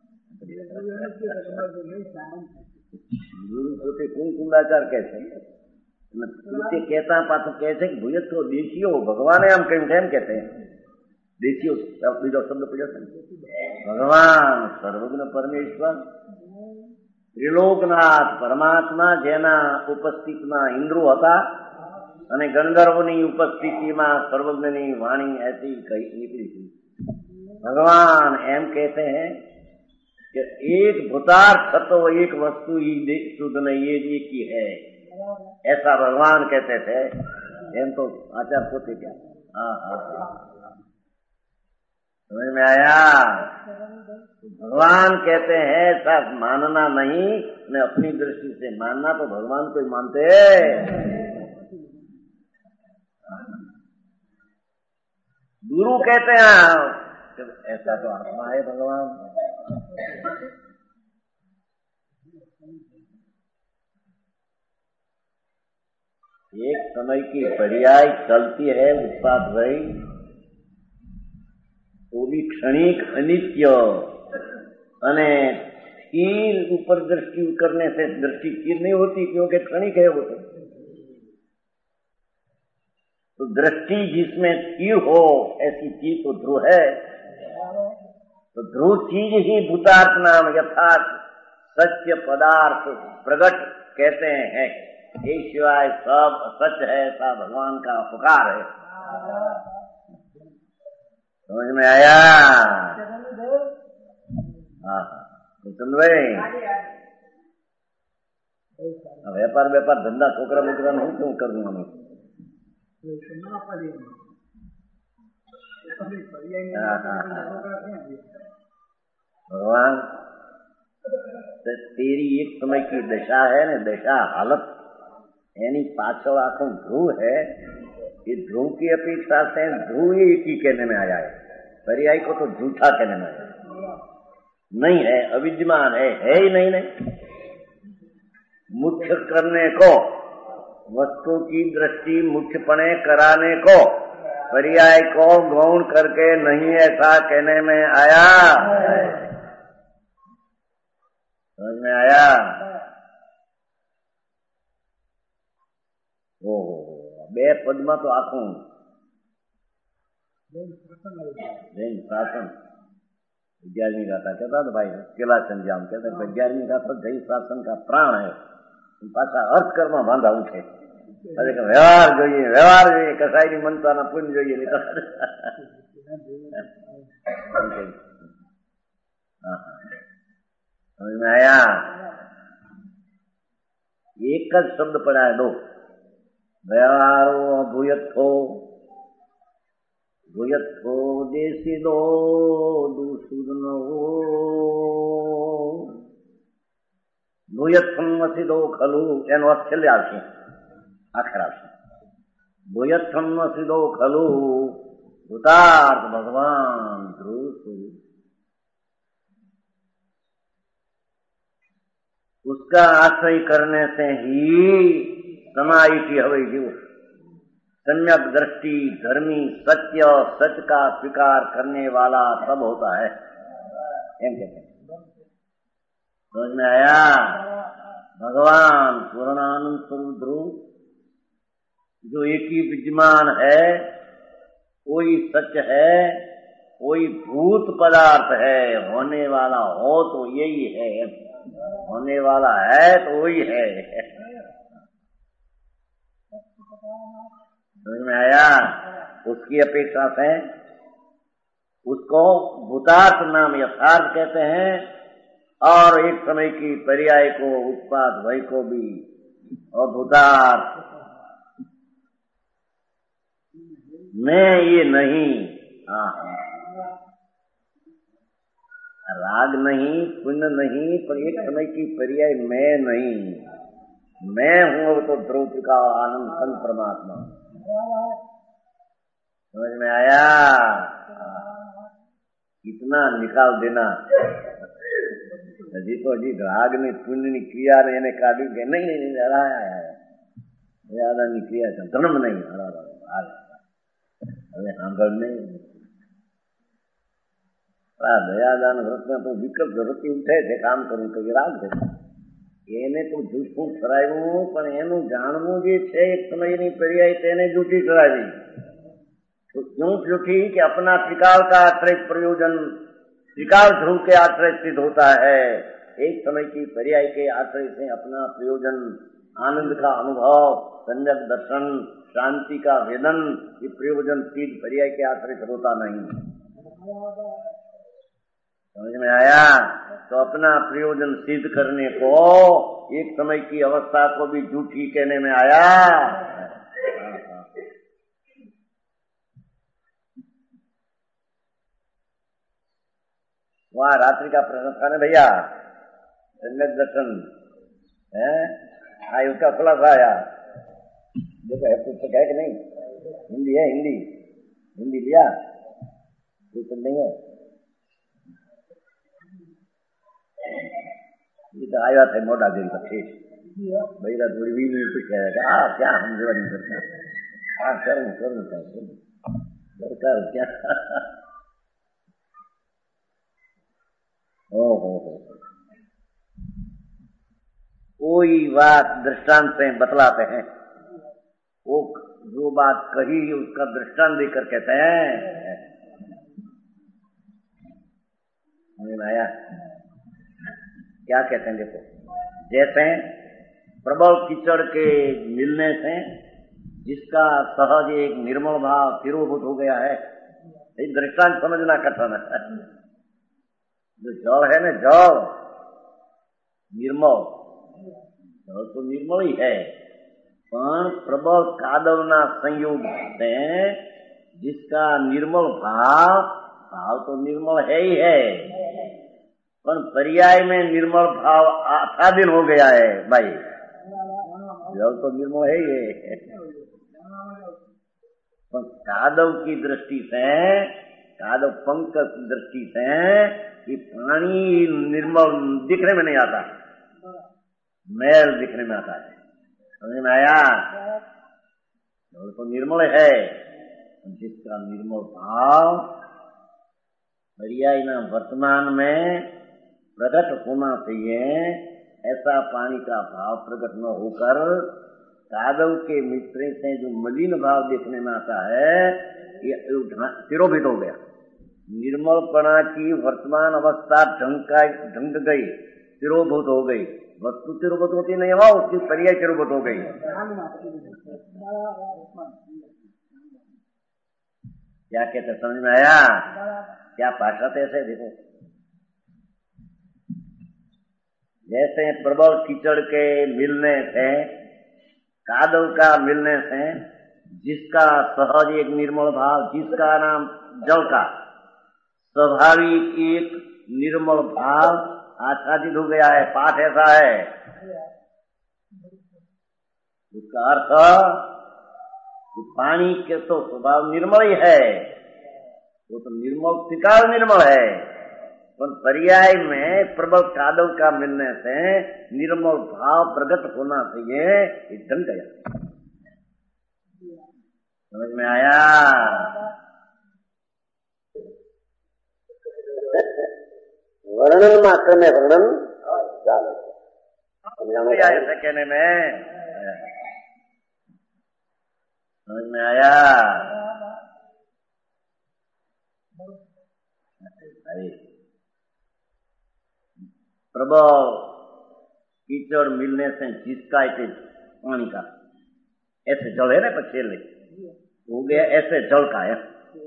गुरु पोते कुंड कुंडाचार कैसे पोते कहता पात्र कैसे भूय तो देशियो भगवान आम कहीं कहते हैं देशियो बीजो शब्द पड़ो भगवान सर्वज्ञ परमेश्वर ત્રિલોકનાથ પરમાત્મા જેના ઉપસ્થિતિમાં ઇન્દ્રો હતા અને ગંધર્વની ઉપસ્થિતિમાં સર્વજ્ઞની વાણી ऐसी कही निकली थी। भगवान एम कहते हैं कि एक भूतार्थ तो एक वस्तु ही शुद्ध नहीं, ये एक ही है, ऐसा भगवान कहते थे। एम तो आचार पोते क्या हाँ हाँ समझ में आया। भगवान कहते हैं ऐसा मानना नहीं, मैं अपनी दृष्टि से मानना, तो भगवान को ही मानते गुरु कहते हैं ऐसा तो आत्मा है भगवान। एक समय की पर्याय चलती है उत्पाद भई, वो भी क्षणिक अनित्य, अने तीर ऊपर दृष्टि करने से दृष्टि तीर नहीं होती, क्योंकि क्षणिक है वो तो। तो दृष्टि जिसमें तीर हो ऐसी चीज तो ध्रुव है। तो ध्रुव चीज ही भूतार्थ नाम यथार्थ सत्य पदार्थ प्रगट कहते हैं। ये सिवाय सब सच है, ऐसा भगवान का पुकार है। समझ में आया? हाँ समझ भाई। व्यापार व्यापार धंधा छोकरा बोकरा नहीं क्यों कर दूंगा मैं। भगवान तेरी एक समय की दशा है न, दशा हालत यानी पाछल आखों ध्रुव है। ये ध्रुव की अपेक्षा से ध्रुव ये एक ही कहने में आया है, पर्याय को तो झूठा कहने में आया नहीं है, अविद्यमान है, है ही नहीं नहीं। मुख्य करने को, वस्तु की दृष्टि मुख्यपणे कराने को, पर्याय को गौण करके नहीं ऐसा कहने में आया। समझ में आया? ओ बे पदमा तो आखू शासन ग्यारहवीं गाथा कहता था भाई केला संजाम कहते ग्यारहवीं गाथा जय शासन का प्राण है। पाछा अर्थ कर्म बांधा उठे, अरे व्यवहार जो व्यवहार जो कसाई मनता ना पुण्य जो समझ में आया? एक शब्द पड़ा है दो, व्यवहारो भूयत्थो भूयत्थो देशी दो दूसुदनो भूयत्थम वसिदो खलु एनो अर्थ छेल्ले आवशे आखिर आवशे। भूयत्थम वसिदो खलु भूतार्थ भगवान ध्रुव स्वरूप, उसका आश्रय करने से ही समाहित हवे जीव सम्यक दृष्टि धर्मी सत्य सच का स्वीकार करने वाला सब होता है। एम कहते हैं। समझ में आया? भगवान पूर्णानंद स्वरूप ध्रुव जो एक ही विद्यमान है, कोई सच है, कोई भूत पदार्थ है, होने वाला हो तो यही है, होने वाला है तो वही है। समझ में आया? उसकी अपेक्षा से उसको भूतार्थ नाम यथार्थ कहते हैं, और एक समय की पर्याय को उत्पाद भय को भी और भूतार्थ मैं ये नहीं। राग नहीं, पुण्य नहीं, पर एक समय की पर्याय मैं नहीं, मैं हूं तो ध्रुव का आनंद सन परमात्मा। समझ में आया? कितना निकाल देना हजी तो हजी राग ने पुण्य ની ક્રિયા ને એને કાઢી કે નહીં નહીં હરાયા દયાદાની ક્રિયા છે ધર્મ નહીં હરાવા હવે સાંભળ નહીં આ દયાદાન વ્રતમાં તો વિકલ્પ વૃત્તિ ઉઠે છે કામ કરવું તો રાગ છે એને તો જૂઠું કરાવ્યું પણ એનું જાણવું જે છે એક સમયની પર્યાય તેને જૂઠી કરાવી। तो क्यों झूठी कि अपना त्रिकाल का आश्रय प्रयोजन त्रिकाल ध्रुव के आश्रय सिद्ध होता है, एक समय की पर्याय के आश्रय से अपना प्रयोजन, आनंद का अनुभव, सम्यक दर्शन, शांति का वेदन, ये प्रयोजन सिद्ध पर्याय के आश्रय से होता नहीं। समझ में आया? तो अपना प्रयोजन सिद्ध करने को एक समय की अवस्था को भी झूठी कहने में आया। वहां रात्रि का प्रश्न था ना भैया, सम्यक दर्शन है आयु का खुलासा आया। देखो है पुस्तक है कि नहीं? हिंदी है, हिंदी हिंदी लिया पुस्तक नहीं है? ये तो आया था मोटा गिरी पक्षी भैया थोड़ी भी नहीं कुछ कहेगा क्या हम जो नहीं करते हाँ करूँ करूँ सरकार क्या ओ हो हो कोई बात दृष्टांत से बतलाते हैं, वो जो बात कही उसका दृष्टांत देकर कहते हैं। आया क्या कहते हैं? देखो, जैसे प्रबल कीचड़ के मिलने से जिसका सहज एक निर्मल भाव तिरोभूत हो गया है, ये दृष्टांत समझना कठिन है। जो जल है ना, जल निर्मल, जल तो निर्मल ही है, पर प्रबल कादवना संयोग से जिसका निर्मल भाव, भाव तो निर्मल है ही है, पर पर्याय में निर्मल भाव आच्छादित हो गया है। भाई जल तो निर्मल है ही है, पर कादव की दृष्टि से, कादव पंख की दृष्टि से कि पानी निर्मल दिखने में नहीं आता, मैल दिखने में आता है। समझ में आया? जल तो निर्मल है, जिसका निर्मल भाव पर्याय ना वर्तमान में प्रकट होना चाहिए, ऐसा पानी का भाव प्रकट न होकर कादव के मिश्रण से जो मलिन भाव देखने में आता है, ये तिरोभित हो गया। निर्मलपना की वर्तमान अवस्था ढंग का ढंग गई, तिरोभूत हो गई। वस्तु तिरोभूत होती नहीं हुआ, उसकी पर्याय तिरोभूत हो गई। क्या कहते समझ में आया? क्या भाषा ऐसे देखो, जैसे प्रबल कीचड़ के मिलने से, कादव का मिलने से जिसका सहज एक निर्मल भाव, जिसका नाम जल का स्वाभाविक एक निर्मल भाव आच्छादित हो गया है। पाठ ऐसा है, उसका अर्थ कि पानी के तो स्वभाव निर्मल ही है, वो तो निर्मल त्रिकाल निर्मल है, पर पर्याय में प्रबल कादव का मिलने से निर्मल भाव प्रकट होना चाहिए, ये ढंग गया। समझ में आया? वर्णन मात्र में वर्णन ऐसे कहने में समझ में आया? प्रबल कीचड़ मिलने से जिसका ऐसे पानी का ऐसे जल है ना, पक्षेल हो गया ऐसे जल का है,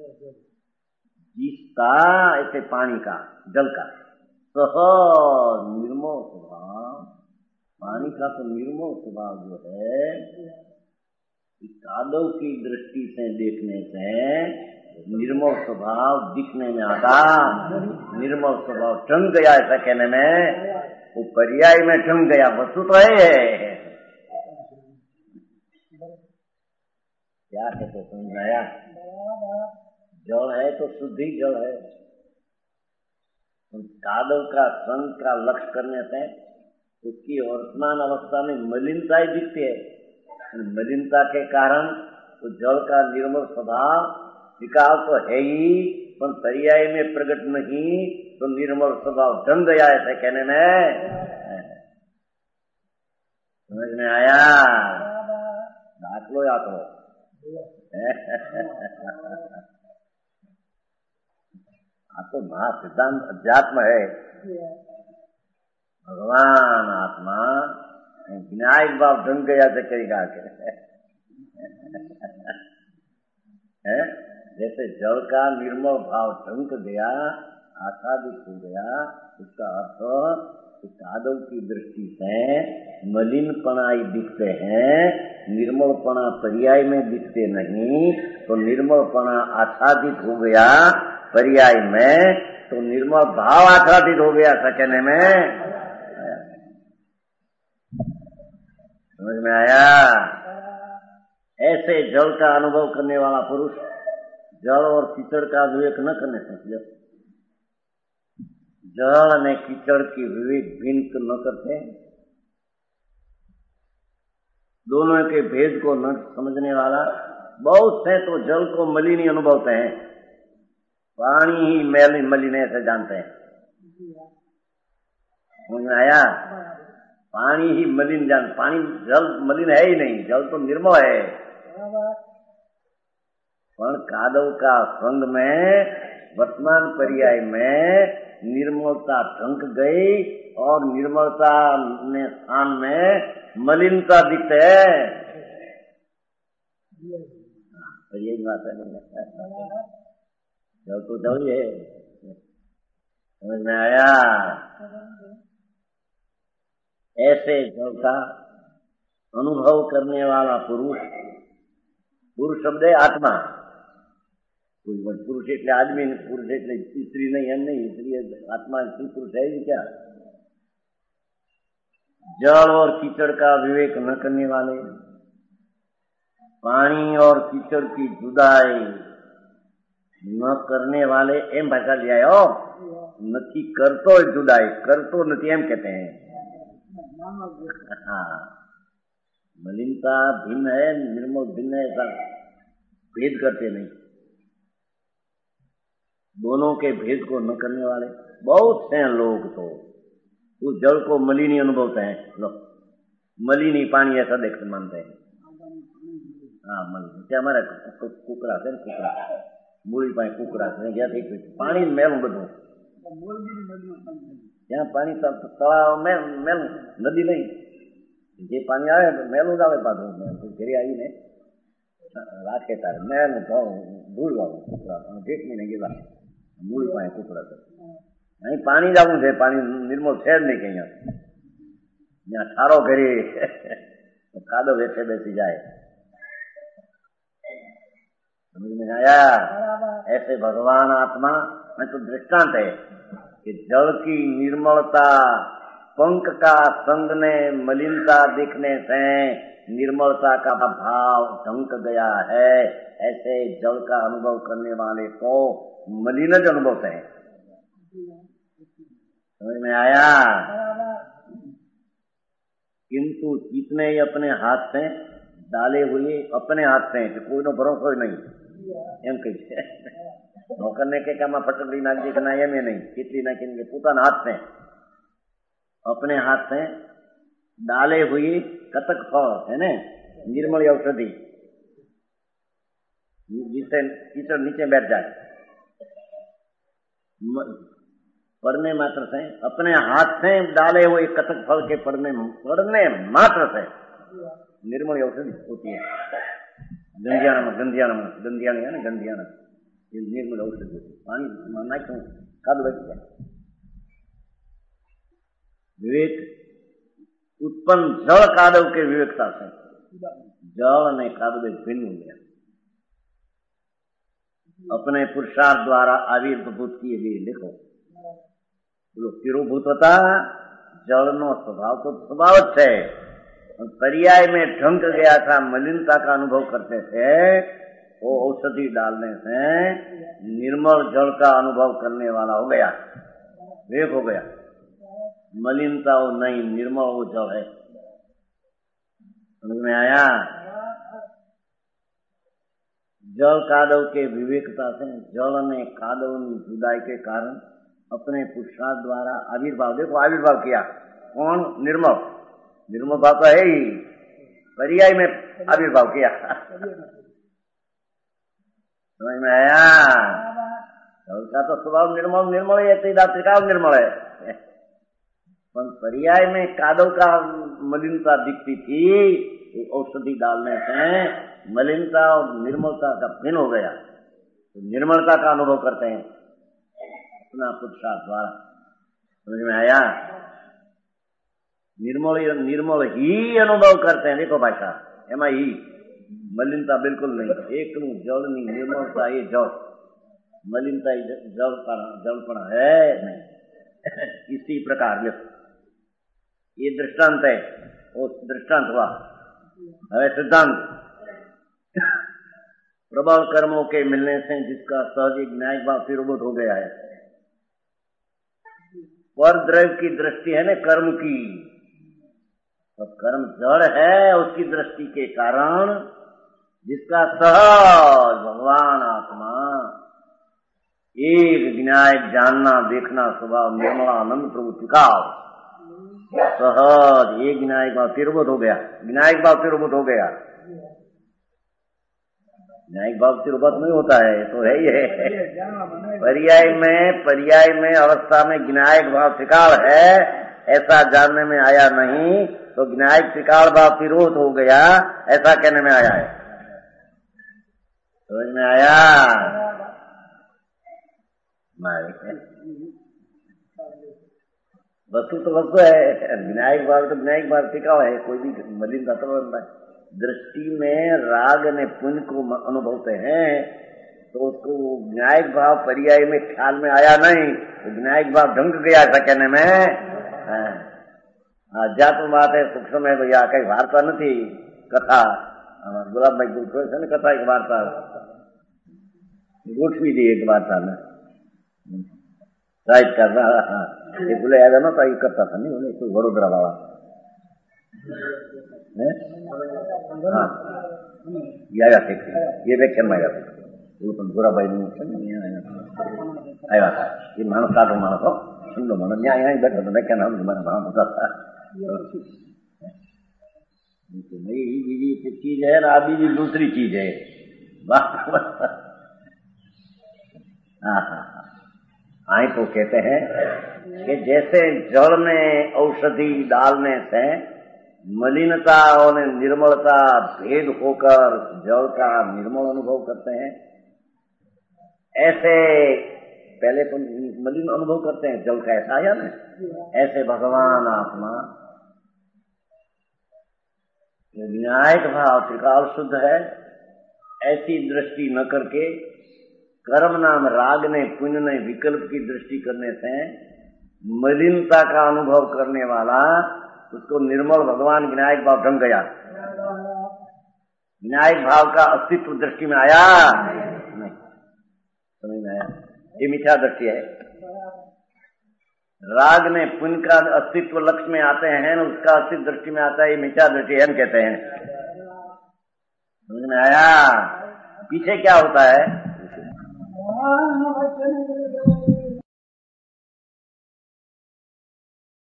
जिसका ऐसे पानी का जल का सहज निर्मल स्वभाव, पानी का तो निर्मल स्वभाव जो है, कादव की दृष्टि से देखने से निर्मल स्वभाव दिखने में आता, निर्मल स्वभाव टंग गया ऐसा कहने में, वो पर्याय में टंग गया, वस्तु तो है। क्या कहते समझाया? जल है तो शुद्धि जल है, कादव का संग का लक्ष्य करने से उसकी वर्तमान अवस्था में मलिनता ही दिखती है, मलिनता के कारण तो जल का निर्मल स्वभाव विकाल तो है ही, पर पर्याय में प्रकट नहीं, तो निर्मल स्वभाव ढंग गया ऐसे कहने में। समझ में आया? दाखलो या तो आ तो महा सिद्धांत अध्यात्म है, भगवान आत्मा विनायक भाव ढंग गया तो करेगा के है? जैसे जल का निर्मल भाव ढंक गया, आच्छादित हो गया, उसका अर्थ कादव की दृष्टि से मलिनपना ही दिखते हैं, निर्मलपना पर्याय में दिखते नहीं। तो निर्मलपना आच्छादित हो गया पर्याय में, तो निर्मल भाव आच्छादित हो गया सकने में। समझ में आया? ऐसे जल का अनुभव करने वाला पुरुष जल और कीचड़ का विवेक न करने समझ, जल ने कीचड़ की विवेक भिन्न न करते, दोनों के भेद को न समझने वाला बहुत से तो जल को मलिनी अनुभवते हैं, पानी ही मैल मलिन ऐसे जानते हैं। समझ में आया? पानी ही मलिन जान, पानी जल मलिन है ही नहीं, जल तो निर्मल है। पर कादव का संग में वर्तमान पर्याय में निर्मलता ढंक गई और निर्मलता ने स्थान में मलिनता दिखते है। तो यही बात है, जल तो जल है। समझ में आया? ऐसे जल का अनुभव करने वाला पुरुष, पुरुष शब्द है आत्मा, पुरुष એટલે आदमी, पुरुष એટલે स्त्री नहीं, हम नहीं, इसलिए आत्मा स्त्री पुरुष है ही क्या? जल और कीचड़ का विवेक न करने वाले, पानी और कीचड़ की जुदाई न करने वाले, एम भाषा लिया हो, नथी करतो जुदाई, करतो नथी एम कहते हैं। हाँ, मलिनता भिन्न है, निर्मल भिन्न है, ऐसा भेद करते नहीं। दोनों के भेद को न करने वाले बहुत से लोग तो उस जल को मलिनी अनुभवते हैं। लो, मलिनी पानी ऐसा देखते मानते हैं। हाँ, मलिनी क्या हमारा कुकड़ा है, कुकड़ा मूली पाए कुकड़ा है, क्या देख पानी मेलू બધું ત્યાં પાણી તળાવ મેલું, નદી નહીં, જે પાણી આવે મેલું જ આવે, પાછું ઘરે આવીને રાખે તારે મેલું ધૂળ વાળું કુકડા ઢેકીને ગયેલા મૂળ પાસે કુકડા કરે। અહીં પાણી જ આવું છે, પાણી નિર્મળ છે જ નહીં, કઈ ત્યાં ઠારો ઘરે કાદવ વેઠે બેસી જાય। समझ में आया? ऐसे भगवान आत्मा में तो दृष्टांत है कि जल की निर्मलता, पंख का संग ने मलिनता दिखने से निर्मलता का भाव ढंक गया है। ऐसे जल का अनुभव करने वाले को मलिन ज अनुभव है। समझ में आया? किंतु जितने ही अपने हाथ से डाले हुए, अपने हाथ से कोई नो भरोसा नहीं, एम कही नौकर ने के कामा फटकड़ी नाख दी ना, एम नहीं, कितली नाखी पोताना हाथ से, अपने हाथ से डाले हुई कतक फल है ने, निर्मल औषधि, जिससे कीचड़ नीचे बैठ जाए, पड़ने मात्र से, अपने हाथ से डाले हुए कतक फल के पड़ने पड़ने मात्र से निर्मल औषधि होती है। गंजियाना में गंजियाना में गंजियाना है ना, गंजियाना ये निर्मल औषधि होती है। पानी नाखो कादव बैठ जाए। विवेक उत्पन्न जल कादव के विवेकता से जल ने कादव भिन्न हो गया, अपने पुरुषार्थ द्वारा आविर्भूत किए गए। देखो बोलो तिरुभूत होता जल नो स्वभाव तो स्वभाव है, पर्याय में ढंक गया था, मलिनता का अनुभव करते थे, वो औषधि डालने से निर्मल जल का अनुभव करने वाला हो गया, विवेक हो गया। मलिनता वो नहीं, निर्मल वो जल है। समझ में आया? जल कादव के विवेकता से जल ने कादव की जुदाई के कारण अपने पुरुषार्थ द्वारा आविर्भाव, देखो आविर्भाव किया कौन? निर्मल, निर्मल भाव तो है ही, पर्याय में आविर्भाव किया। समझ में आया? जल का तो स्वभाव निर्मल, निर्मल है, त्रिकाल निर्मल है, पर पर्याय में कादव का मलिनता दिखती थी, औषधि डालने से मलिनता और निर्मलता का भिन्न हो गया, तो निर्मलता का अनुभव करते हैं अपना पुरुषार्थ द्वारा। समझ में आया? निर्मल निर्मल ही अनुभव करते हैं। देखो भाई साहब, एम ही मलिनता बिल्कुल नहीं, एक जल नहीं, निर्मलता ये जल, मलिनता जल जलपण है नहीं। इसी प्रकार ये दृष्टांत है, वो दृष्टांत हुआ। हमें सिद्धांत प्रबल कर्मों के मिलने से जिसका सहज न्यायिक भाव फिरोबत हो गया है, पर द्रव्य की दृष्टि है ना कर्म की, तो कर्म जड़ है, उसकी दृष्टि के कारण जिसका सहज भगवान आत्मा एक विनायक जानना देखना स्वभाव निर्मलानंद प्रभु टिकाव सहज एक विनायक भाव फिरोबत हो गया, विनायक भाव फिरोबत हो गया। विनायक भाव फिरोबत नहीं होता है तो है ये पर्याय में पर्याय में अवस्था में विनायक भाव टिकाव है, ऐसा जानने में आया नहीं, तो विनायक त्रिकाल भाव फिरोध हो गया, ऐसा कहने में आया है। समझ में आया? वस्तु तो वस्तु है, विनायक भाव तो विनायक भाव टिकाव है, कोई भी मलिनता तो दृष्टि में राग ने पुण्य को अनुभवते हैं, तो उसको विनायक भाव पर्याय में ख्याल में आया नहीं, तो विनायक भाव ढंग गया ऐसा कहने में। अध्यात्म बात है, सूक्ष्म है भैया, कई वार्ता नहीं कथा गुलाब भाई गुट है ना, कथा एक वार्ता गोठवी दी एक वार्ता में राइट कर रहा ये बोले याद है ना, तो ये करता था नहीं उन्हें कोई वडोदरा वाला हाँ आया थे ये व्याख्यान में आया था वो तो गोरा भाई आया था। ये मानस साधो मानस हो सुन लो मानो यहाँ यहाँ बैठा था व्याख्यान हम तुम्हारा भाव होता था। बीजी चीज है ना, बीजी दूसरी चीज है। हाँ हाँ आई तो कहते हैं कि जैसे जल में औषधि डालने से मलिनता और निर्मलता भेद होकर जल का निर्मल अनुभव करते हैं, ऐसे पहले तो मलिन अनुभव करते हैं जल का, ऐसा आया ना, ऐसे भगवान आत्मा विनायक भाव त्रिकाल शुद्ध है, ऐसी दृष्टि न करके कर्म नाम राग ने पुण्य ने विकल्प की दृष्टि करने से मलिनता का अनुभव करने वाला उसको निर्मल भगवान विनायक भाव ढंग गया। विनायक भाव का अस्तित्व दृष्टि में आया नहीं, समझ में आया? ये मिथ्या दृष्टि है। राग ने पुण्य का अस्तित्व लक्ष्य में आते हैं, उसका अस्तित्व दृष्टि में आता है, ये मिथ्या दृष्टि हम कहते हैं। समझ में आया? पीछे क्या होता है?